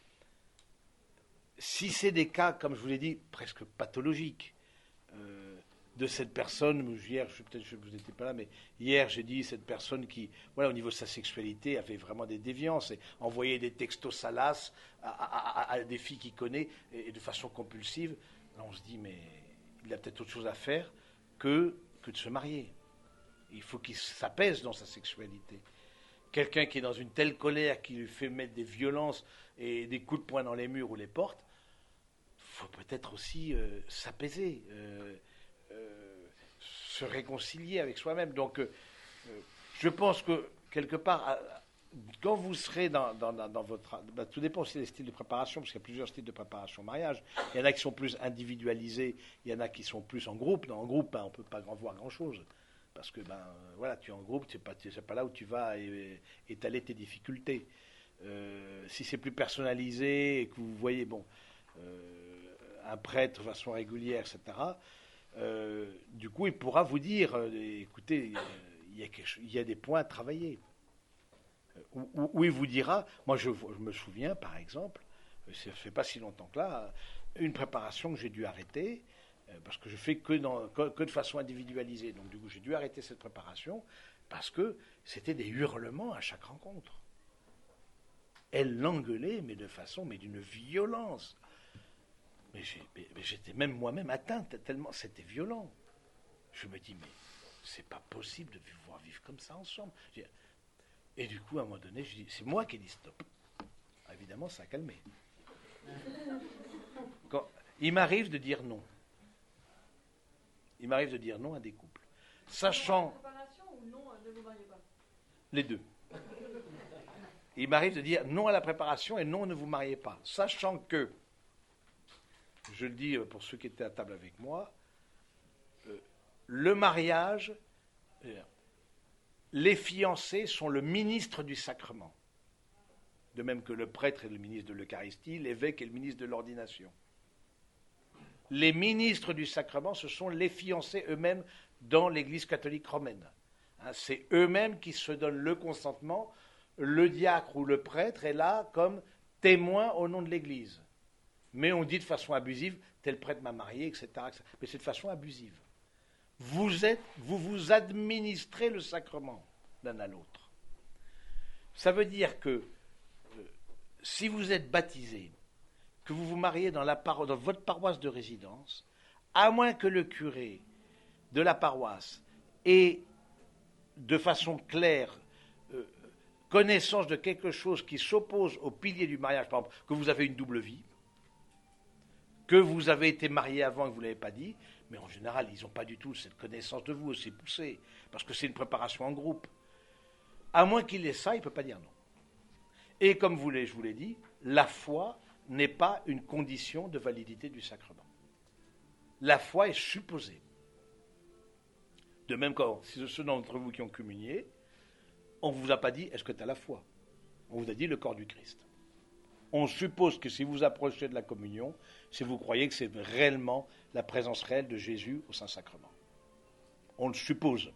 Si c'est des cas, comme je vous l'ai dit, presque pathologiques, de cette personne, hier, peut-être vous n'étiez pas là, mais hier j'ai dit cette personne qui, voilà, au niveau de sa sexualité, avait vraiment des déviances et envoyait des textos salaces à des filles qu'il connaît et de façon compulsive. Là, on se dit, mais il a peut-être autre chose à faire que de se marier. Il faut qu'il s'apaise dans sa sexualité. Quelqu'un qui est dans une telle colère qui lui fait mettre des violences et des coups de poing dans les murs ou les portes, il faut peut-être aussi s'apaiser. Se réconcilier avec soi-même. Donc, je pense que, quelque part, quand vous serez dans votre... tout dépend aussi des styles de préparation, parce qu'il y a plusieurs styles de préparation au mariage. Il y en a qui sont plus individualisés, il y en a qui sont plus en groupe. En groupe, on ne peut pas voir grand-chose. Parce que, voilà, tu es en groupe, tu sais pas là où tu vas étaler tes difficultés. Si c'est plus personnalisé et que vous voyez, un prêtre de façon régulière, etc., du coup, il pourra vous dire, écoutez, il y a des points à travailler. Où il vous dira, moi je me souviens par exemple, ça ne fait pas si longtemps que là, une préparation que j'ai dû arrêter, parce que je fais que de façon individualisée. Donc du coup, j'ai dû arrêter cette préparation, parce que c'était des hurlements à chaque rencontre. Elle l'engueulait, mais d'une violence. Mais j'étais même moi-même atteinte, tellement c'était violent. Je me dis, mais c'est pas possible de pouvoir vivre comme ça ensemble. Et du coup, à un moment donné, je dis, c'est moi qui ai dit stop. Évidemment, ça a calmé. Il m'arrive de dire non. Il m'arrive de dire non à des couples. Sachant... Préparation ou non, ne vous mariez pas? Les deux. Il m'arrive de dire non à la préparation et non, ne vous mariez pas. Sachant que, je le dis pour ceux qui étaient à table avec moi, le mariage, les fiancés sont le ministre du sacrement. De même que le prêtre est le ministre de l'Eucharistie, l'évêque est le ministre de l'ordination. Les ministres du sacrement, ce sont les fiancés eux-mêmes dans l'Église catholique romaine. Hein, c'est eux-mêmes qui se donnent le consentement. Le diacre ou le prêtre est là comme témoin au nom de l'Église. Mais on dit de façon abusive, tel prêtre m'a marié, etc., etc. Mais c'est de façon abusive. Vous administrez le sacrement l'un à l'autre. Ça veut dire que si vous êtes baptisé, que vous vous mariez dans votre paroisse de résidence, à moins que le curé de la paroisse ait de façon claire connaissance de quelque chose qui s'oppose au pilier du mariage, par exemple, que vous avez une double vie, que vous avez été marié avant et que vous ne l'avez pas dit, mais en général, ils n'ont pas du tout cette connaissance de vous aussi poussée, parce que c'est une préparation en groupe. À moins qu'il ait ça, il ne peut pas dire non. Et comme je vous l'ai dit, la foi n'est pas une condition de validité du sacrement. La foi est supposée. De même quand ceux d'entre vous qui ont communié, on ne vous a pas dit, est-ce que tu as la foi? On vous a dit le corps du Christ. On suppose que si vous approchez de la communion, si vous croyez que c'est réellement la présence réelle de Jésus au Saint-Sacrement. On le suppose.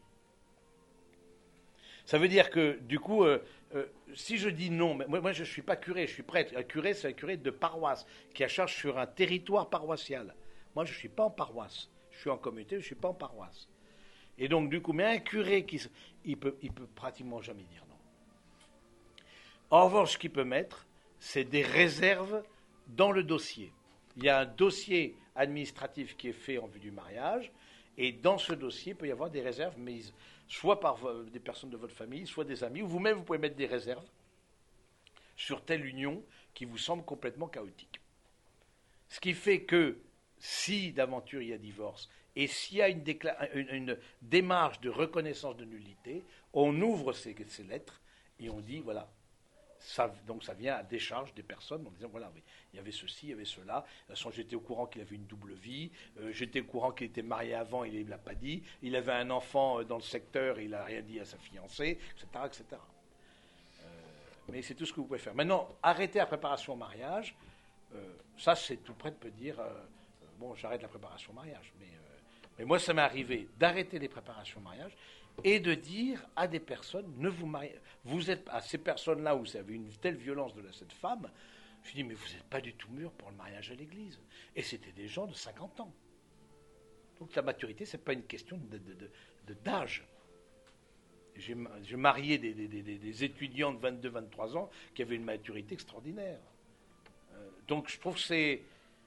Ça veut dire que, du coup, si je dis non, moi je ne suis pas curé, je suis prêtre. Un curé, c'est un curé de paroisse, qui a charge sur un territoire paroissial. Moi, je ne suis pas en paroisse. Je suis en communauté, je ne suis pas en paroisse. Et donc, du coup, mais un curé, il peut pratiquement jamais dire non. En revanche, ce qu'il peut mettre, c'est des réserves dans le dossier. Il y a un dossier administratif qui est fait en vue du mariage, et dans ce dossier, il peut y avoir des réserves mises soit par des personnes de votre famille, soit des amis, ou vous-même, vous pouvez mettre des réserves sur telle union qui vous semble complètement chaotique. Ce qui fait que, si d'aventure il y a divorce, et s'il y a une démarche de reconnaissance de nullité, on ouvre ces lettres et on dit, voilà, donc ça vient à décharge des personnes en disant, voilà, oui, il y avait ceci, il y avait cela, de toute façon j'étais au courant qu'il avait une double vie, j'étais au courant qu'il était marié avant, il ne l'a pas dit, il avait un enfant dans le secteur, il n'a rien dit à sa fiancée, etc. etc. Mais c'est tout ce que vous pouvez faire. Maintenant, arrêter la préparation au mariage, ça c'est tout près de peut dire, bon, j'arrête la préparation au mariage, mais moi ça m'est arrivé d'arrêter les préparations au mariage et de dire à des personnes, ne vous mariez, vous êtes à ces personnes-là où vous avez une telle violence de cette femme, je dis, mais vous n'êtes pas du tout mûrs pour le mariage à l'église. Et c'était des gens de 50 ans. Donc la maturité, ce n'est pas une question d'âge. J'ai marié des étudiants de 22-23 ans qui avaient une maturité extraordinaire. Donc je trouve que c'est...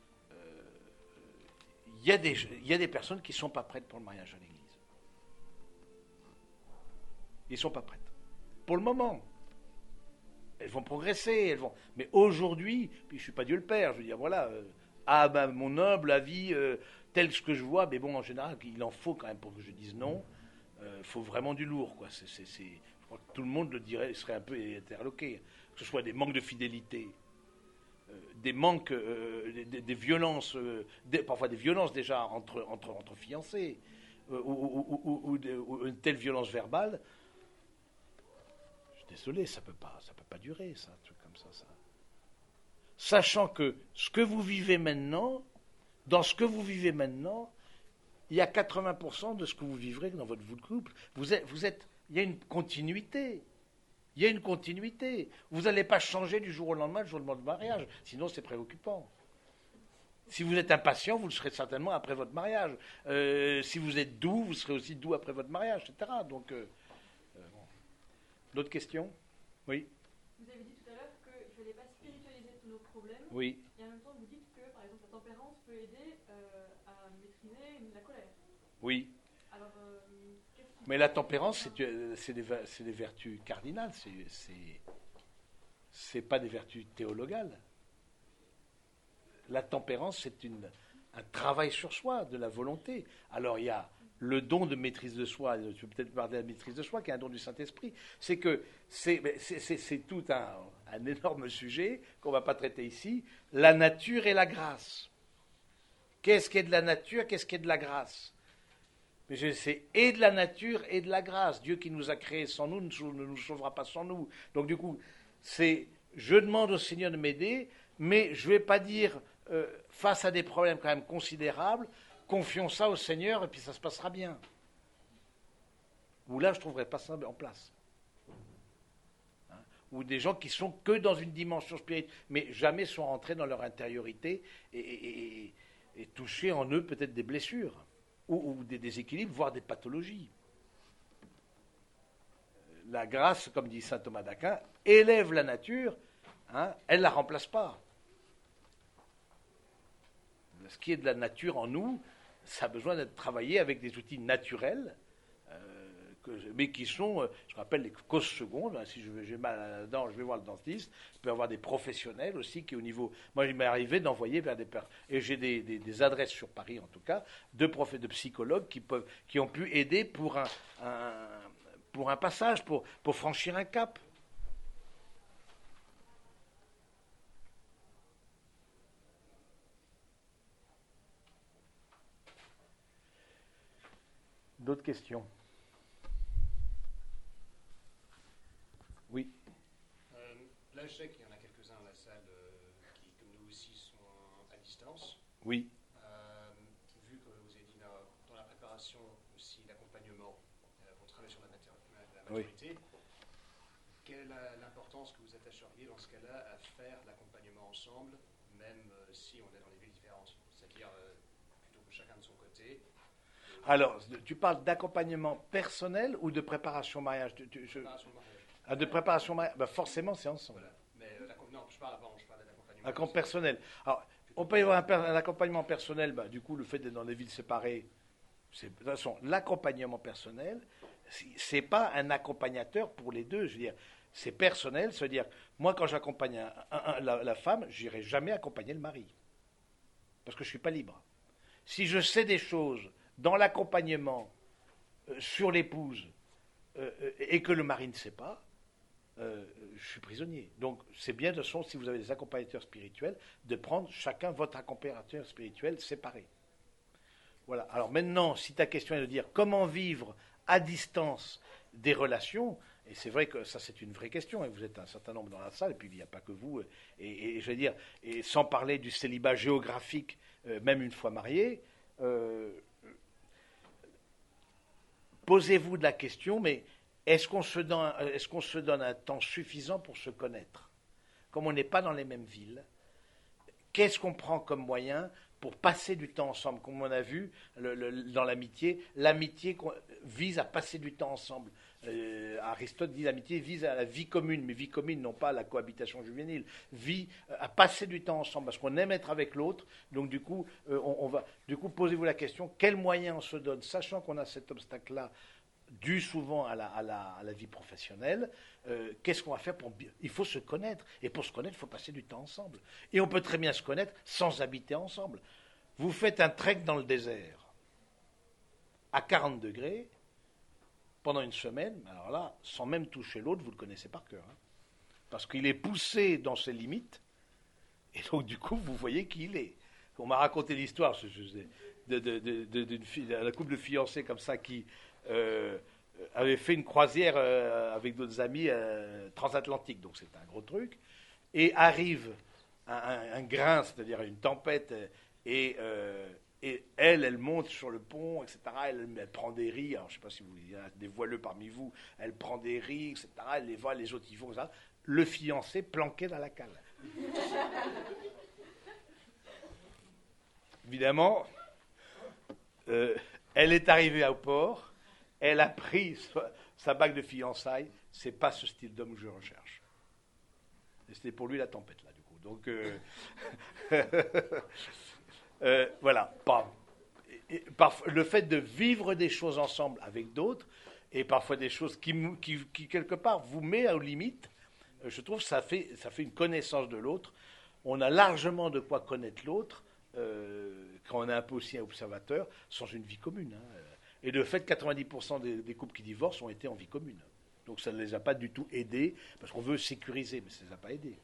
Il y a des personnes qui ne sont pas prêtes pour le mariage à l'église. Ils ne sont pas prêtes. Pour le moment. Elles vont progresser. Mais aujourd'hui, puis je ne suis pas Dieu le Père, je veux dire, voilà, mon humble avis, tel que je vois, mais bon, en général, il en faut quand même pour que je dise non. Il faut vraiment du lourd, quoi. Je crois que tout le monde le dirait, serait un peu interloqué. Que ce soit des manques de fidélité, des manques, des violences, parfois des violences déjà entre fiancés, ou une telle violence verbale. Désolé, ça peut pas durer, ça, un truc comme ça. Sachant que ce que vous vivez maintenant, dans ce que vous vivez maintenant, il y a 80% de ce que vous vivrez dans votre vie de couple. Il y a une continuité. Il y a une continuité. Vous n'allez pas changer du jour au lendemain, du jour de votre mariage. Sinon, c'est préoccupant. Si vous êtes impatient, vous le serez certainement après votre mariage. Si vous êtes doux, vous serez aussi doux après votre mariage, etc. Donc... D'autres questions? Oui. Vous avez dit tout à l'heure qu'il ne fallait pas spiritualiser tous nos problèmes. Oui. Et en même temps, vous dites que, par exemple, la tempérance peut aider à maîtriser la colère. Oui. Alors, mais la tempérance, c'est des vertus cardinales. C'est pas des vertus théologales. La tempérance, c'est un travail sur soi, de la volonté. Alors, il y a le don de maîtrise de soi, je vais peut-être parler de la maîtrise de soi, qui est un don du Saint-Esprit, c'est que c'est tout un énorme sujet qu'on ne va pas traiter ici, la nature et la grâce. Qu'est-ce qui est de la nature, qu'est-ce qui est de la grâce? Mais c'est et de la nature et de la grâce. Dieu qui nous a créés sans nous ne nous sauvera pas sans nous. Donc du coup, je demande au Seigneur de m'aider, mais je ne vais pas dire face à des problèmes quand même considérables, confions ça au Seigneur et puis ça se passera bien. Ou là, je ne trouverais pas ça en place. Hein, ou des gens qui sont que dans une dimension spirituelle, mais jamais sont rentrés dans leur intériorité et touchés en eux peut-être des blessures, ou des déséquilibres, voire des pathologies. La grâce, comme dit saint Thomas d'Aquin, élève la nature, hein, elle ne la remplace pas. Ce qui est de la nature en nous, ça a besoin d'être travaillé avec des outils naturels, mais qui sont, je rappelle, les causes secondes. Hein, si j'ai mal à la dent, je vais voir le dentiste. Il peut y avoir des professionnels aussi qui, au niveau. Moi, il m'est arrivé d'envoyer vers des personnes. Et j'ai des adresses sur Paris, en tout cas, de psychologues qui ont pu aider pour un passage, pour franchir un cap. D'autres questions? Oui. Là, je sais qu'il y en a quelques-uns dans la salle qui, comme nous aussi, sont à distance. Oui. Vu que vous avez dit dans la préparation aussi l'accompagnement, vous travaillez sur la maturité, oui. Quelle est l'importance que vous attacheriez dans ce cas-là à faire l'accompagnement ensemble, même si on est dans des villes différentes? C'est-à-dire plutôt que chacun de son côté. Alors, tu parles d'accompagnement personnel ou de préparation au mariage? Préparation au mariage. Ah, de préparation au mariage, ben forcément, c'est ensemble. Voilà. Mais non, je parle d'accompagnement. Accompagnement personnel. Alors, on peut y avoir un accompagnement personnel, ben, du coup, le fait d'être dans des villes séparées, de toute façon, l'accompagnement personnel, c'est pas un accompagnateur pour les deux. Je veux dire, c'est personnel, c'est-à-dire, moi, quand j'accompagne la femme, je n'irai jamais accompagner le mari. Parce que je ne suis pas libre. Si je sais des choses dans l'accompagnement sur l'épouse et que le mari ne sait pas, je suis prisonnier. Donc c'est bien de toute façon, si vous avez des accompagnateurs spirituels, de prendre chacun votre accompagnateur spirituel séparé. Voilà. Alors maintenant, si ta question est de dire comment vivre à distance des relations, et c'est vrai que ça c'est une vraie question, et vous êtes un certain nombre dans la salle, et puis il n'y a pas que vous, et je veux dire, et sans parler du célibat géographique, même une fois marié, posez-vous de la question, mais est-ce qu'on se donne un temps suffisant pour se connaître? Comme on n'est pas dans les mêmes villes, qu'est-ce qu'on prend comme moyen pour passer du temps ensemble? Comme on a vu dans l'amitié vise à passer du temps ensemble. Aristote dit l'amitié vise à la vie commune, mais vie commune, non pas à la cohabitation juvénile, vie à passer du temps ensemble, parce qu'on aime être avec l'autre. Donc du coup, posez-vous la question, quels moyens on se donne, sachant qu'on a cet obstacle-là, dû souvent à la vie professionnelle, qu'est-ce qu'on va faire pour... Il faut se connaître, et pour se connaître, il faut passer du temps ensemble. Et on peut très bien se connaître sans habiter ensemble. Vous faites un trek dans le désert, à 40 degrés, pendant une semaine, alors là, sans même toucher l'autre, vous le connaissez par cœur. Hein, parce qu'il est poussé dans ses limites, et donc du coup, vous voyez qui il est. On m'a raconté l'histoire d'un couple de fiancés comme ça qui... avait fait une croisière avec d'autres amis transatlantique, donc c'est un gros truc, et arrive un grain, c'est-à-dire une tempête, et elle monte sur le pont, etc. Elle prend des riz, alors je ne sais pas si il y a des voileux parmi vous, elle prend des riz, etc. Elle les voit, les autres y vont, etc. Le fiancé planqué dans la cale. Évidemment, elle est arrivée au port, elle a pris sa bague de fiançailles, c'est pas ce style d'homme que je recherche. Et c'était pour lui la tempête, là, du coup. Donc, voilà. Le fait de vivre des choses ensemble avec d'autres, et parfois des choses qui quelque part, vous met aux limites, je trouve que ça fait une connaissance de l'autre. On a largement de quoi connaître l'autre, quand on est un peu aussi un observateur, sans une vie commune. Hein. Et de fait, 90% des couples qui divorcent ont été en vie commune. Donc ça ne les a pas du tout aidés, parce qu'on veut sécuriser, mais ça ne les a pas aidés.